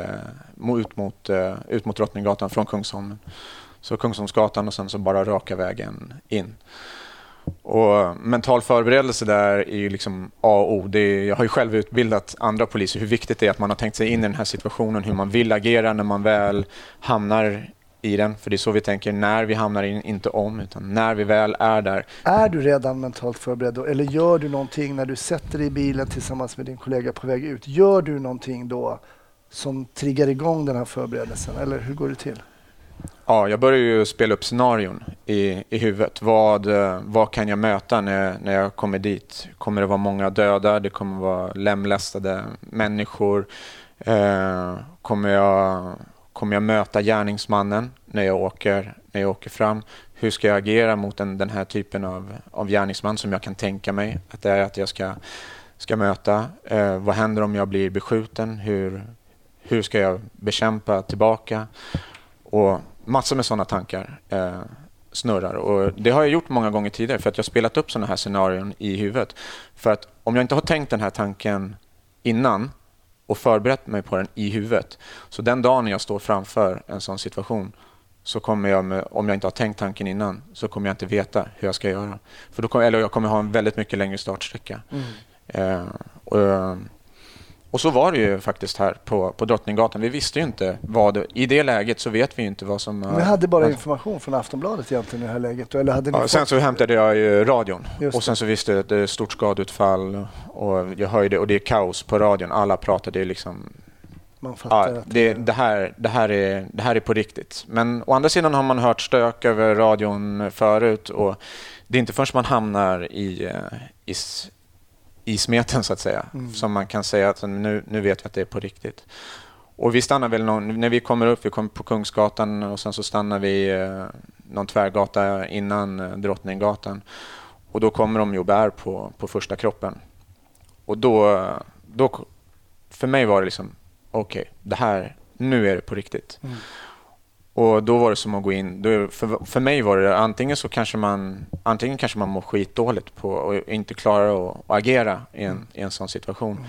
ut mot Drottninggatan från Kungsholmen. Så Kungsholmsgatan och sen så bara raka vägen in. Och mental förberedelse där är ju liksom A och O. Jag har ju själv utbildat andra poliser hur viktigt det är att man har tänkt sig in i den här situationen, hur man vill agera när man väl hamnar i den. För det är så vi tänker när vi hamnar in, inte om, utan när vi väl är där. Är du redan mentalt förberedd då? Eller gör du någonting när du sätter dig i bilen tillsammans med din kollega på väg ut? Gör du någonting då som triggar igång den här förberedelsen? Eller hur går det till? Ja, jag börjar ju spela upp scenarion i huvudet. Vad kan jag möta när jag kommer dit? Kommer det vara många döda? Det kommer vara lemlästade människor. Kommer jag möta gärningsmannen när jag åker fram? Hur ska jag agera mot den här typen av gärningsman som jag kan tänka mig att det är att jag ska möta? Vad händer om jag blir beskjuten? Hur ska jag bekämpa tillbaka? Och massor med sådana tankar snurrar. Och det har jag gjort många gånger tidigare för att jag har spelat upp sådana här scenarion i huvudet. För att om jag inte har tänkt den här tanken innan och förberett mig på den i huvudet, så den dagen jag står framför en sån situation så kommer jag, om jag inte har tänkt tanken innan, så kommer jag inte veta hur jag ska göra. För då eller jag kommer ha en väldigt mycket längre startsträcka. Och så var det ju faktiskt här på Drottninggatan. Vi visste ju inte i det läget så vet vi ju inte vad som... Vi hade bara information från Aftonbladet egentligen i det här läget. Eller hade ni sen så hämtade jag ju radion. Och sen så visste jag att det är stort skadeutfall. Och jag hörde, och det är kaos på radion. Alla pratade liksom... Man fattar att det här är på riktigt. Men å andra sidan har man hört stök över radion förut. Och det är inte först man hamnar i smeten så att säga, som man kan säga att nu vet vi att det är på riktigt. Och vi stannar väl när vi kommer på Kungsgatan och sen så stannar vi någon tvärgata innan Drottninggatan. Och då kommer de ju och bär på första kroppen. Och då för mig var det liksom okej, det här, nu är det på riktigt. Och då var det som att gå in, för mig var det antingen kanske man mår skitdåligt på och inte klarar att agera i en sån situation.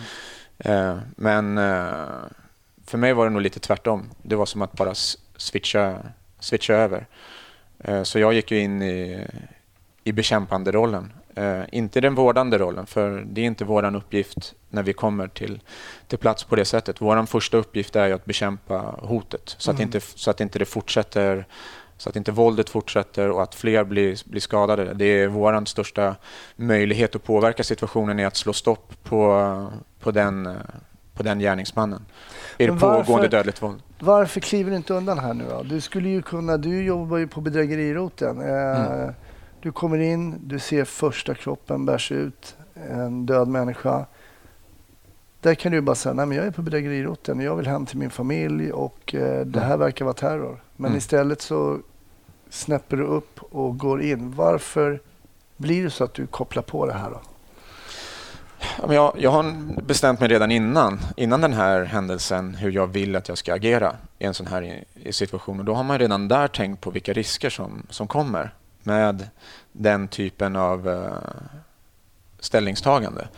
Men för mig var det nog lite tvärtom. Det var som att bara switcha över. Så jag gick ju in i bekämpande rollen. Inte den vårdande rollen, för det är inte våran uppgift när vi kommer till plats på det sättet. Våran första uppgift är ju att bekämpa hotet så att inte det fortsätter, så att inte våldet fortsätter och att fler blir skadade. Det är våran största möjlighet att påverka situationen är att slå stopp på den gärningsmannen. Är det pågående dödligt våld? Varför kliver du inte undan här nu då? Du jobbar ju på bedrägeriroten. Du kommer in, du ser första kroppen bärs ut, en död människa. Där kan du bara säga, nej men jag är på bedrägeriroten, jag vill hem till min familj och det här verkar vara terror. Men istället så snäpper du upp och går in. Varför blir det så att du kopplar på det här då? Jag har bestämt mig redan innan den här händelsen hur jag vill att jag ska agera i en sån här situation. Och då har man redan där tänkt på vilka risker som kommer med den typen av ställningstagande.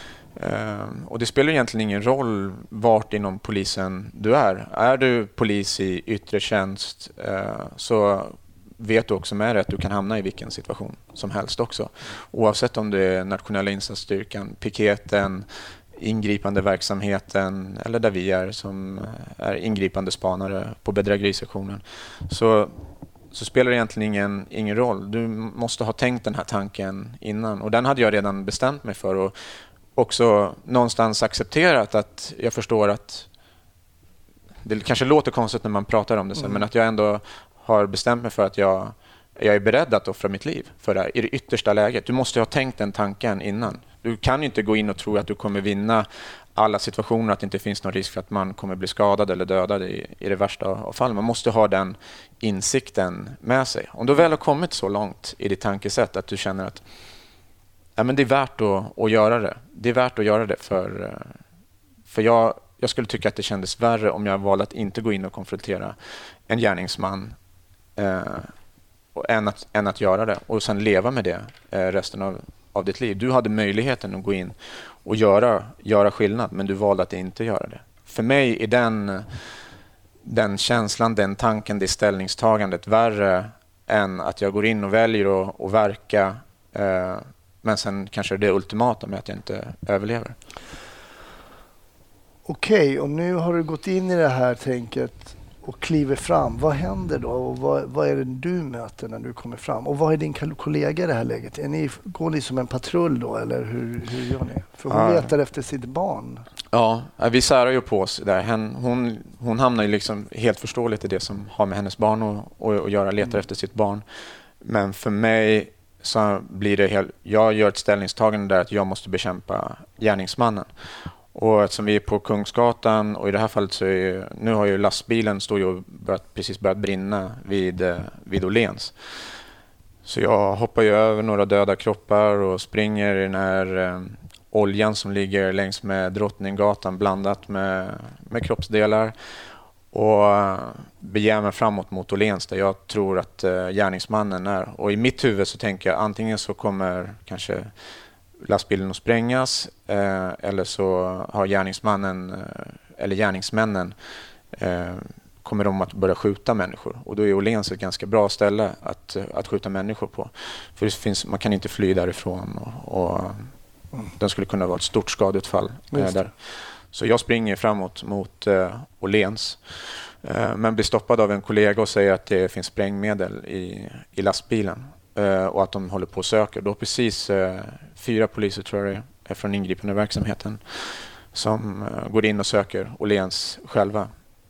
Och det spelar egentligen ingen roll vart inom polisen du är. Är du polis i yttre tjänst så vet du också med dig att du kan hamna i vilken situation som helst också. Oavsett om det är nationella insatsstyrkan, piketen, ingripande verksamheten eller där vi är som är ingripande spanare på bedrägerisektionen. Så spelar det egentligen ingen roll. Du måste ha tänkt den här tanken innan. Och den hade jag redan bestämt mig för. Och också någonstans accepterat att jag förstår att det kanske låter konstigt när man pratar om det sen, men att jag ändå har bestämt mig för att jag är beredd att offra mitt liv för det här, i det yttersta läget. Du måste ha tänkt den tanken innan. Du kan inte gå in och tro att du kommer vinna alla situationer, att det inte finns någon risk för att man kommer bli skadad eller dödad i det värsta av fall. Man måste ha den insikten med sig. Om du väl har kommit så långt i ditt tankesätt att du känner att men det är värt att göra det. Det är värt att göra det för jag skulle tycka att det kändes värre om jag valde att inte gå in och konfrontera en gärningsman än att göra det och sen leva med det resten av ditt liv. Du hade möjligheten att gå in och göra skillnad, men du valde att inte göra det. För mig är den känslan, den tanken, det ställningstagandet värre än att jag går in och väljer att verka men sen kanske det ultimata med att jag inte överlever. Okej, och nu har du gått in i det här tänket och kliver fram. Vad händer då? Och vad är det du möter när du kommer fram? Och vad är din kollega i det här läget? Går ni som en patrull då, eller hur gör ni? För hon letar efter sitt barn. Ja, vi särar ju på oss där. Hon hamnar ju liksom helt förståeligt i det som har med hennes barn att göra, letar efter sitt barn. Men för mig så blir det jag gör ett ställningstagande där att jag måste bekämpa gärningsmannen. Och eftersom vi är på Kungsgatan och i det här fallet så nu har ju lastbilen precis börjat brinna vid Åhléns. Så jag hoppar ju över några döda kroppar och springer i den här oljan som ligger längs med Drottninggatan blandat med kroppsdelar. och beger mig framåt mot Åhléns där jag tror att gärningsmannen är. Och i mitt huvud så tänker jag antingen så kommer kanske lastbilen att sprängas eller så har gärningsmannen eller gärningsmännen kommer de att börja skjuta människor. Och då är Åhléns ett ganska bra ställe att skjuta människor på. För man kan inte fly därifrån och den skulle kunna vara ett stort skadeutfall där. Så jag springer framåt mot Åhléns. Men blir stoppad av en kollega och säger att det finns sprängmedel i lastbilen. Och att de håller på och söker. Då precis 4 poliser tror jag är från ingripande verksamheten som går in och söker Åhléns själva.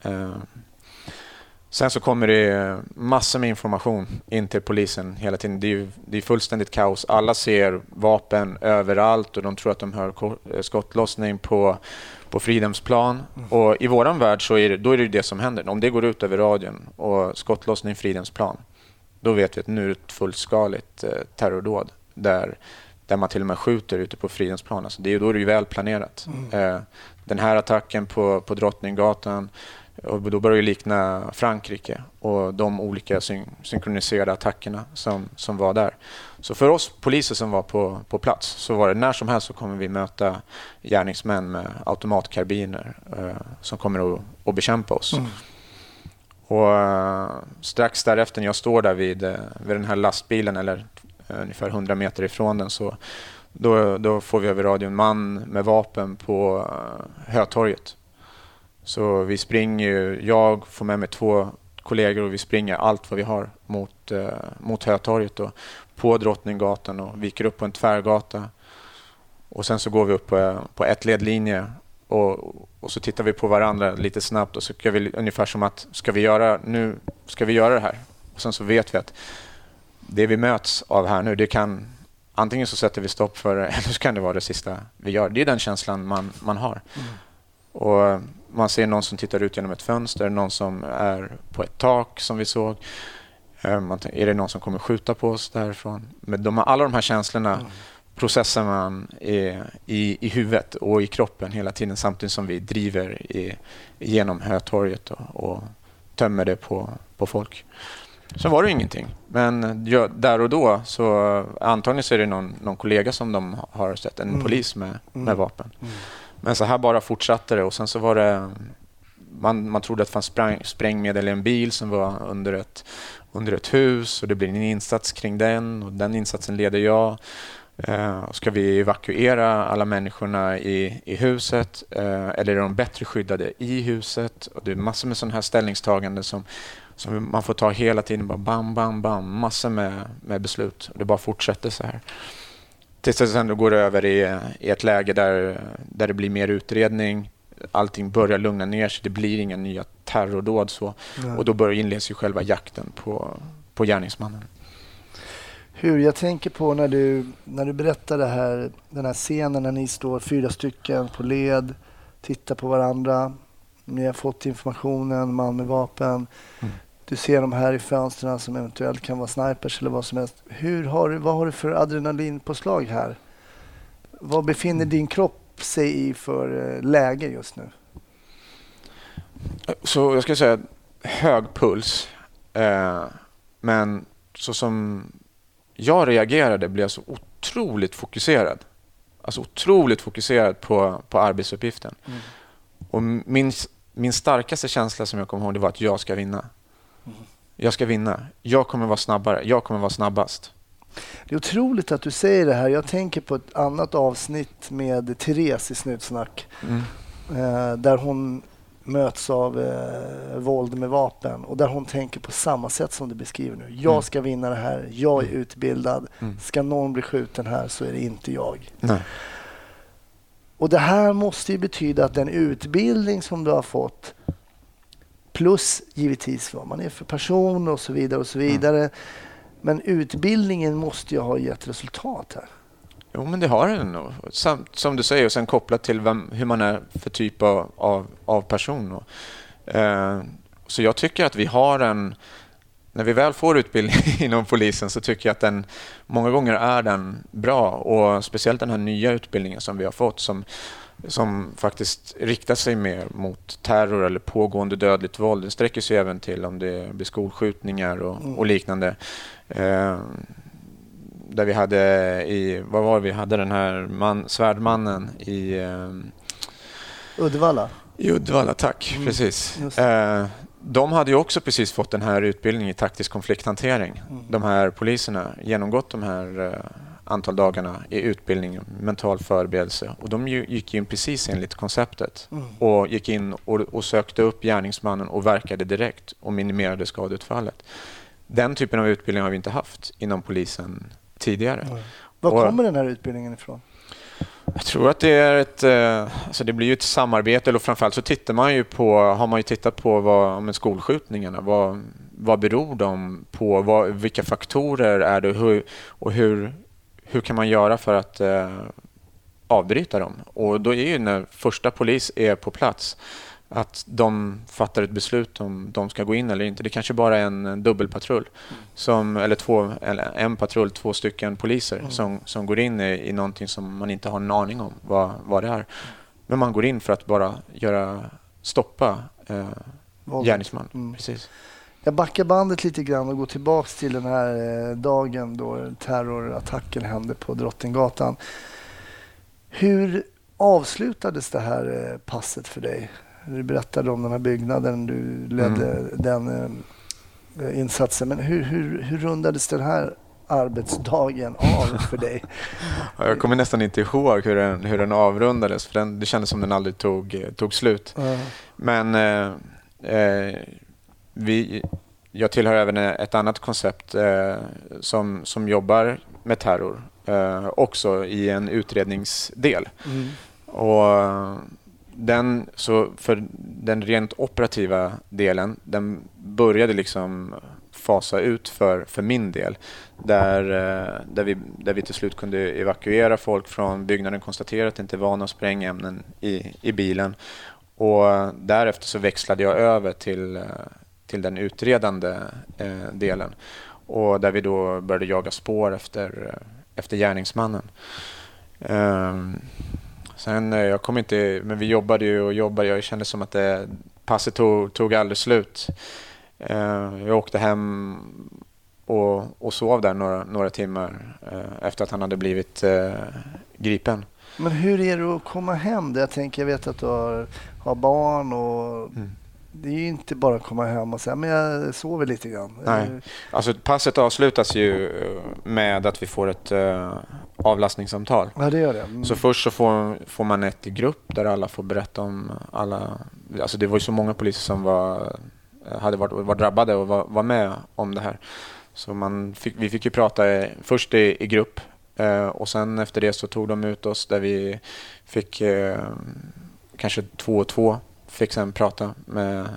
Sen så kommer det massor med information in till polisen hela tiden. Det är fullständigt kaos. Alla ser vapen överallt och de tror att de hör skottlossning på Fridhemsplan. Och i våran värld så är det som händer. Om det går ut över radion och skottlossning Fridhemsplan, då vet vi att nu är det ett fullskaligt terrordåd där man till och med skjuter ute på Fridhemsplan. Alltså då är det ju väl planerat. Den här attacken på Drottninggatan, och då börjar det likna Frankrike och de olika synkroniserade attackerna som var där. Så för oss poliser som var på plats så var det när som helst så kommer vi möta gärningsmän med automatkarbiner som kommer att bekämpa oss. Och strax därefter när jag står där vid den här lastbilen eller ungefär 100 meter ifrån den så då får vi över radion man med vapen på Hötorget. Så vi springer, jag får med mig 2 kollegor och vi springer allt vad vi har mot Hötorget och på Drottninggatan och viker upp på en tvärgata. Och sen så går vi upp på ett ledlinje och så tittar vi på varandra lite snabbt och så ska vi ungefär som att ska vi göra det här? Och sen så vet vi att det vi möts av här nu, det kan antingen så sätter vi stopp för det eller så kan det vara det sista vi gör. Det är den känslan man har. Och man ser någon som tittar ut genom ett fönster, någon som är på ett tak som vi såg. Är det någon som kommer skjuta på oss därifrån? Men alla de här känslorna processar man i huvudet och i kroppen hela tiden samtidigt som vi driver genom Hötorget och tömmer det på folk. Så var det ingenting. Men där och då så antagligen så är det någon kollega som de har sett, en polis med vapen. Men så här bara fortsatte det och sen så var det man trodde att det fanns sprängmedel i en bil som var under ett hus och det blir en insats kring den och den insatsen leder jag. Ska vi evakuera alla människorna i huset eller är de bättre skyddade i huset? Och det är massor med sådana här ställningstaganden som man får ta hela tiden, bara bam, bam, bam, massor med beslut. Och det bara fortsätter så här. Tills det sen går över i ett läge där det blir mer utredning. Allting börjar lugna ner sig. Det blir inga nya terrordåd så. Och då inleds ju själva jakten på gärningsmannen. Jag tänker på när du berättar den här scenen när ni står 4 stycken på led, tittar på varandra. Ni har fått informationen, man med vapen. Du ser de här i fönstren som eventuellt kan vara snipers eller vad som helst. Vad har du för adrenalinpåslag här? Vad befinner din kropp sig i för läge just nu? Så jag ska säga hög puls. Men så som jag reagerade blev jag så otroligt fokuserad. Alltså otroligt fokuserad på arbetsuppgiften. Och min starkaste känsla som jag kommer ihåg det var att jag ska vinna. Jag ska vinna. Jag kommer vara snabbare. Jag kommer vara snabbast. Det är otroligt att du säger det här. Jag tänker på ett annat avsnitt med Therese i Snutsnack. Där hon möts av våld med vapen. Och där hon tänker på samma sätt som du beskriver nu. Jag ska vinna det här. Jag är utbildad. Ska någon bli skjuten här så är det inte jag. Nej. Och det här måste ju betyda att den utbildning som du har fått plus givetvis vad man är för person och så vidare och så vidare. Men utbildningen måste ju ha gett resultat här. Jo, men det har den nog. Som du säger, och sen kopplat till hur man är för typ av person. Så jag tycker att vi har när vi väl får utbildning inom polisen så tycker jag att den många gånger är den bra. Och speciellt den här nya utbildningen som vi har fått som som faktiskt riktar sig mer mot terror eller pågående dödligt våld. Det sträcker sig även till om det blir skolskjutningar och liknande. Där vi hade vi hade den här svärdmannen i Uddevalla. I Uddevalla, tack. Precis. De hade ju också precis fått den här utbildningen i taktisk konflikthantering. De här poliserna genomgått de här antal dagarna i utbildning, mental förberedelse. Och de gick in precis enligt konceptet och gick in och sökte upp gärningsmannen och verkade direkt och minimerade skadeutfallet. Den typen av utbildning har vi inte haft inom polisen tidigare. Var kommer den här utbildningen ifrån? Jag tror att det är det blir ju ett samarbete, eller framförallt så har man ju tittat på skolskjutningarna, vad beror de på, vilka faktorer är det och hur kan man göra för att avbryta dem? Och då är ju när första polis är på plats att de fattar ett beslut om de ska gå in eller inte. Det kanske bara är en dubbelpatrull eller en patrull, 2 stycken poliser som går in i någonting som man inte har en aning om vad det är. Men man går in för att bara stoppa gärningsman. Precis. Jag backar bandet lite grann och går tillbaka till den här dagen då terrorattacken hände på Drottninggatan. Hur avslutades det här passet för dig? Du berättade om den här byggnaden, du ledde den insatsen. Men hur rundades den här arbetsdagen av för dig? Jag kommer nästan inte ihåg hur den avrundades, för det kändes som den aldrig tog slut. Men jag tillhör även ett annat koncept som jobbar med terror, också i en utredningsdel. Och för den rent operativa delen, den började liksom fasa ut för min del, där vi till slut kunde evakuera folk från byggnaden, konstatera att det inte var några sprängämnen i bilen, och därefter så växlade jag över till den utredande delen, och där vi då började jaga spår efter gärningsmannen. Sen men vi jobbade jag kände som att passet tog aldrig slut. Jag åkte hem och sov där några timmar efter att han hade blivit gripen. Men hur är det att komma hem? Jag vet att du har barn och det är ju inte bara att komma hem och säga men jag sover lite grann. Nej, alltså passet avslutas ju med att vi får ett avlastningssamtal. Ja, det gör det. Så först så får man ett grupp där alla får berätta om alla. Alltså det var ju så många poliser som var drabbade och var med om det här. Så vi fick ju prata först i grupp, och sen efter det så tog de ut oss där vi fick kanske 2 och 2. Fick sen prata med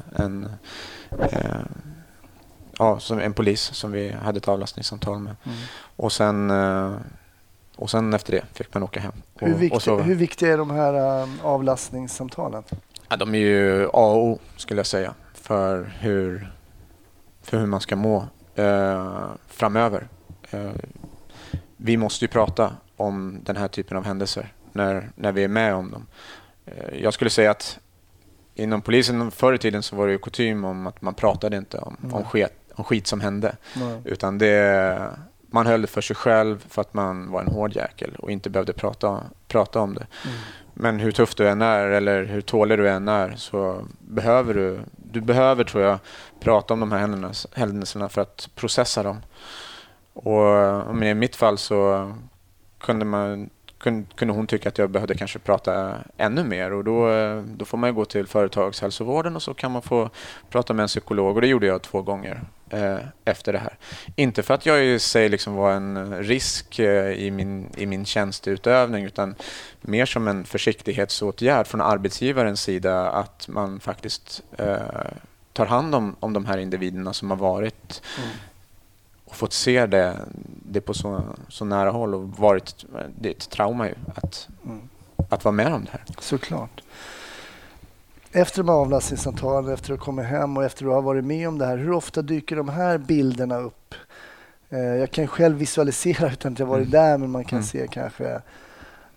en polis som vi hade ett avlastningssamtal med. Och sen efter det fick man åka hem. Hur viktiga är de här avlastningssamtalen? Ja, de är ju A och O, skulle jag säga, för hur man ska må framöver. Vi måste ju prata om den här typen av händelser när vi är med om dem. Jag skulle säga att inom polisen förr i tiden så var det ju kutym om att man pratade inte om skit som hände. Utan man höll det för sig själv för att man var en hård jäkel och inte behövde prata om det. Men hur tuff du än är eller hur tålig du än är, så behöver du behöver, tror jag, prata om de här händelserna för att processa dem. Och i mitt fall så kunde hon tycka att jag behövde kanske prata ännu mer, och då får man gå till företagshälsovården och så kan man få prata med en psykolog, och det gjorde jag 2 gånger efter det här. Inte för att jag i sig liksom var en risk i min tjänsteutövning, utan mer som en försiktighetsåtgärd från arbetsgivarens sida, att man faktiskt tar hand om de här individerna som har varit och fått se det på så nära håll, och det är ett trauma ju att vara med om det här. Såklart. Efter de avlastningssamtalen, efter att komma hem och efter att ha varit med om det här, hur ofta dyker de här bilderna upp? Jag kan själv visualisera utan att jag varit där, men man kan se kanske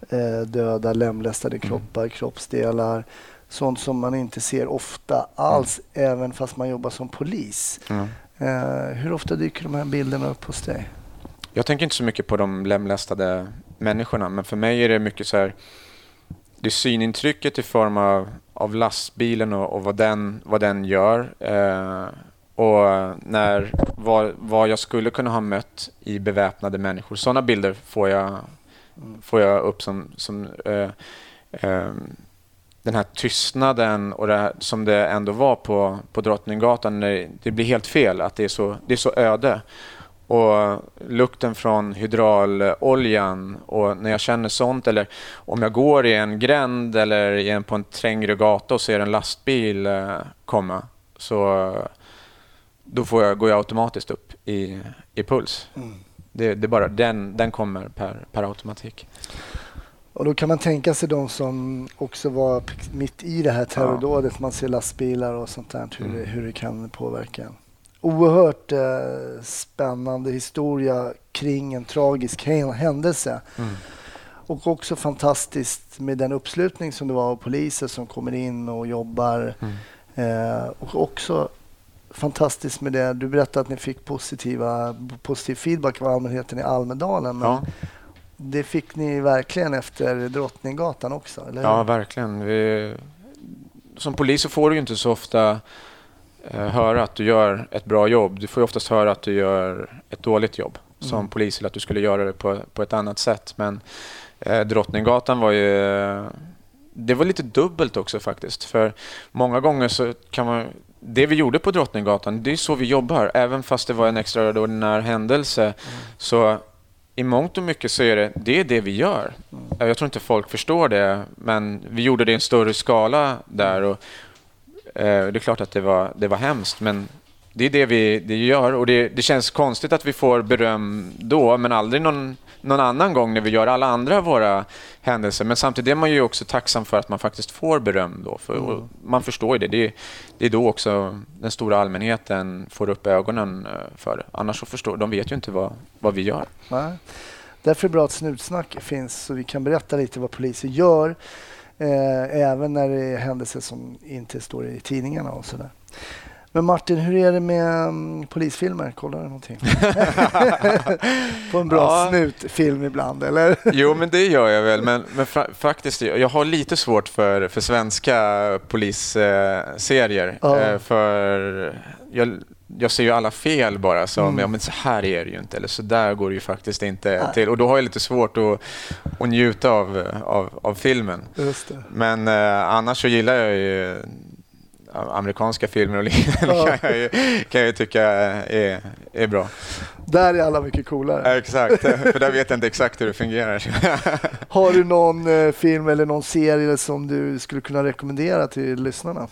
döda, lemlästade kroppar, kroppsdelar. Sånt som man inte ser ofta alls, även fast man jobbar som polis. Hur ofta dyker de här bilderna upp hos dig? Jag tänker inte så mycket på de lemlästade människorna, men för mig är det mycket så här, det är synintrycket i form av lastbilen och vad den gör. Och vad jag skulle kunna ha mött i beväpnade människor. Sådana bilder får jag upp som den här tystnaden och det här, som det ändå var på Drottninggatan. Det blir helt fel att det är så öde. Och lukten från hydrauloljan, och när jag känner sånt, eller om jag går i en gränd eller på en trängre gata och ser en lastbil komma, så då går jag automatiskt upp i puls. Det är bara den kommer per automatik. Och då kan man tänka sig de som också var mitt i det här terrordådet, man ser lastbilar och sånt där, hur det kan påverka. Oerhört spännande historia kring en tragisk händelse. Och också fantastiskt med den uppslutning som det var av poliser som kommer in och jobbar. Och också fantastiskt med det. Du berättade att ni fick positiv feedback av allmänheten i Almedalen. Men det fick ni verkligen efter Drottninggatan också, eller? Ja, verkligen. Som polis så får du ju inte så ofta höra att du gör ett bra jobb. Du får ju oftast höra att du gör ett dåligt jobb som polis, eller att du skulle göra det på ett annat sätt. Men Drottninggatan var ju... Det var lite dubbelt också faktiskt. För många gånger så kan man... Det vi gjorde på Drottninggatan, det är så vi jobbar. Även fast det var en extraordinär händelse. Så i mångt och mycket så är det vi gör. Jag tror inte folk förstår det. Men vi gjorde det i en större skala där. Och det är klart att det var hemskt. Men det är det gör. Och det känns konstigt att vi får beröm då. Men aldrig någon annan gång när vi gör alla andra våra händelser. Men samtidigt är man ju också tacksam för att man faktiskt får beröm då. För man förstår ju det. Det är då också den stora allmänheten får upp ögonen för det. Annars så förstår de vet ju inte vad vi gör. Nej. Därför är det bra att Snutsnack finns, så vi kan berätta lite vad poliser gör. Även när det är händelser som inte står i tidningarna och sådär. Men Martin, hur är det med polisfilmer? Kollar du någonting? På en bra snutfilm ibland, eller? Jo, men det gör jag väl. Men faktiskt, jag har lite svårt för svenska polisserier. För jag ser ju alla fel bara som, men så här är det ju inte. Eller så där går det ju faktiskt inte till. Och då har jag lite svårt att njuta av filmen. Just det. Men annars så gillar jag ju amerikanska filmer och liknande kan jag tycka är bra. Där är alla mycket coolare. Exakt, för där vet jag inte exakt hur det fungerar. Har du någon film eller någon serie som du skulle kunna rekommendera till lyssnarna?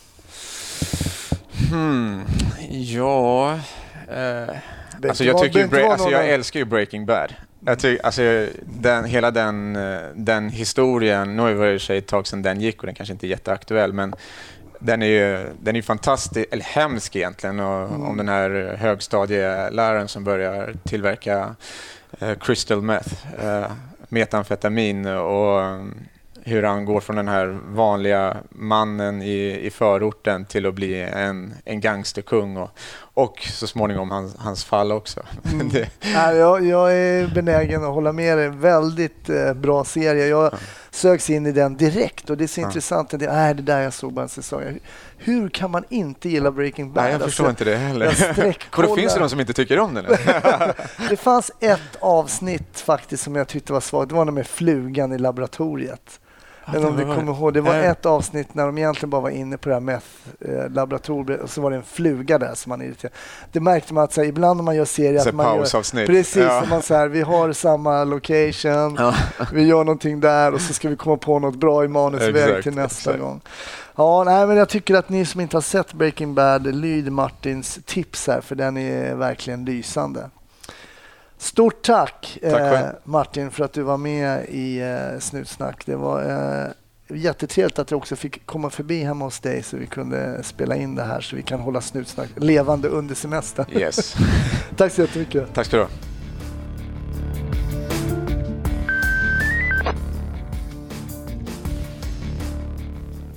Ja, alltså jag älskar ju Breaking Bad. Jag tycker, alltså, hela den historien, nu har det varit ett tag sedan den gick och den kanske inte är jätteaktuell, men den är fantastisk, eller hemsk egentligen, om den här högstadieläraren som börjar tillverka crystal meth, metamfetamin, och hur han går från den här vanliga mannen i förorten till att bli en gangsterkung och så småningom hans fall också. Jag är benägen att hålla med dig. Väldigt bra serie. Jag söks in i den direkt och det är så intressant. Det är det där jag såg bara en säsong. Hur kan man inte gilla Breaking Bad? Nej, jag förstår inte det heller. Och då finns det de som inte tycker om den. Det fanns ett avsnitt faktiskt som jag tyckte var svagt. Det var med flugan i laboratoriet. Men om du kommer ihåg, det var ett avsnitt när de egentligen bara var inne på det här meth-laboratoriet och så var det en fluga där som man irriterade. Det märkte man att så här, ibland när man gör serier att man gör precis som man säger, vi har samma location, vi gör någonting där och så ska vi komma på något bra i manusväg till nästa gång. Ja, nej, men jag tycker att ni som inte har sett Breaking Bad, lyd Martins tips här, för den är verkligen lysande. Stort tack Martin för att du var med i Snutsnack. Det var jättetrevligt att jag också fick komma förbi hemma hos dig så vi kunde spela in det här så vi kan hålla Snutsnack levande under semestern. Yes. Tack så jättemycket. Tack ska du ha.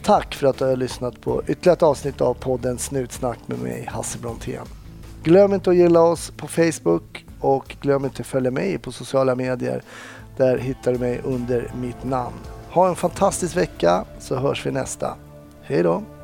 tack för att du har lyssnat på ytterligare ett avsnitt av podden Snutsnack med mig, Hasse Brontén. Glöm inte att gilla oss på Facebook och glöm inte att följa mig på sociala medier. Där hittar du mig under mitt namn. Ha en fantastisk vecka så hörs vi nästa. Hej då!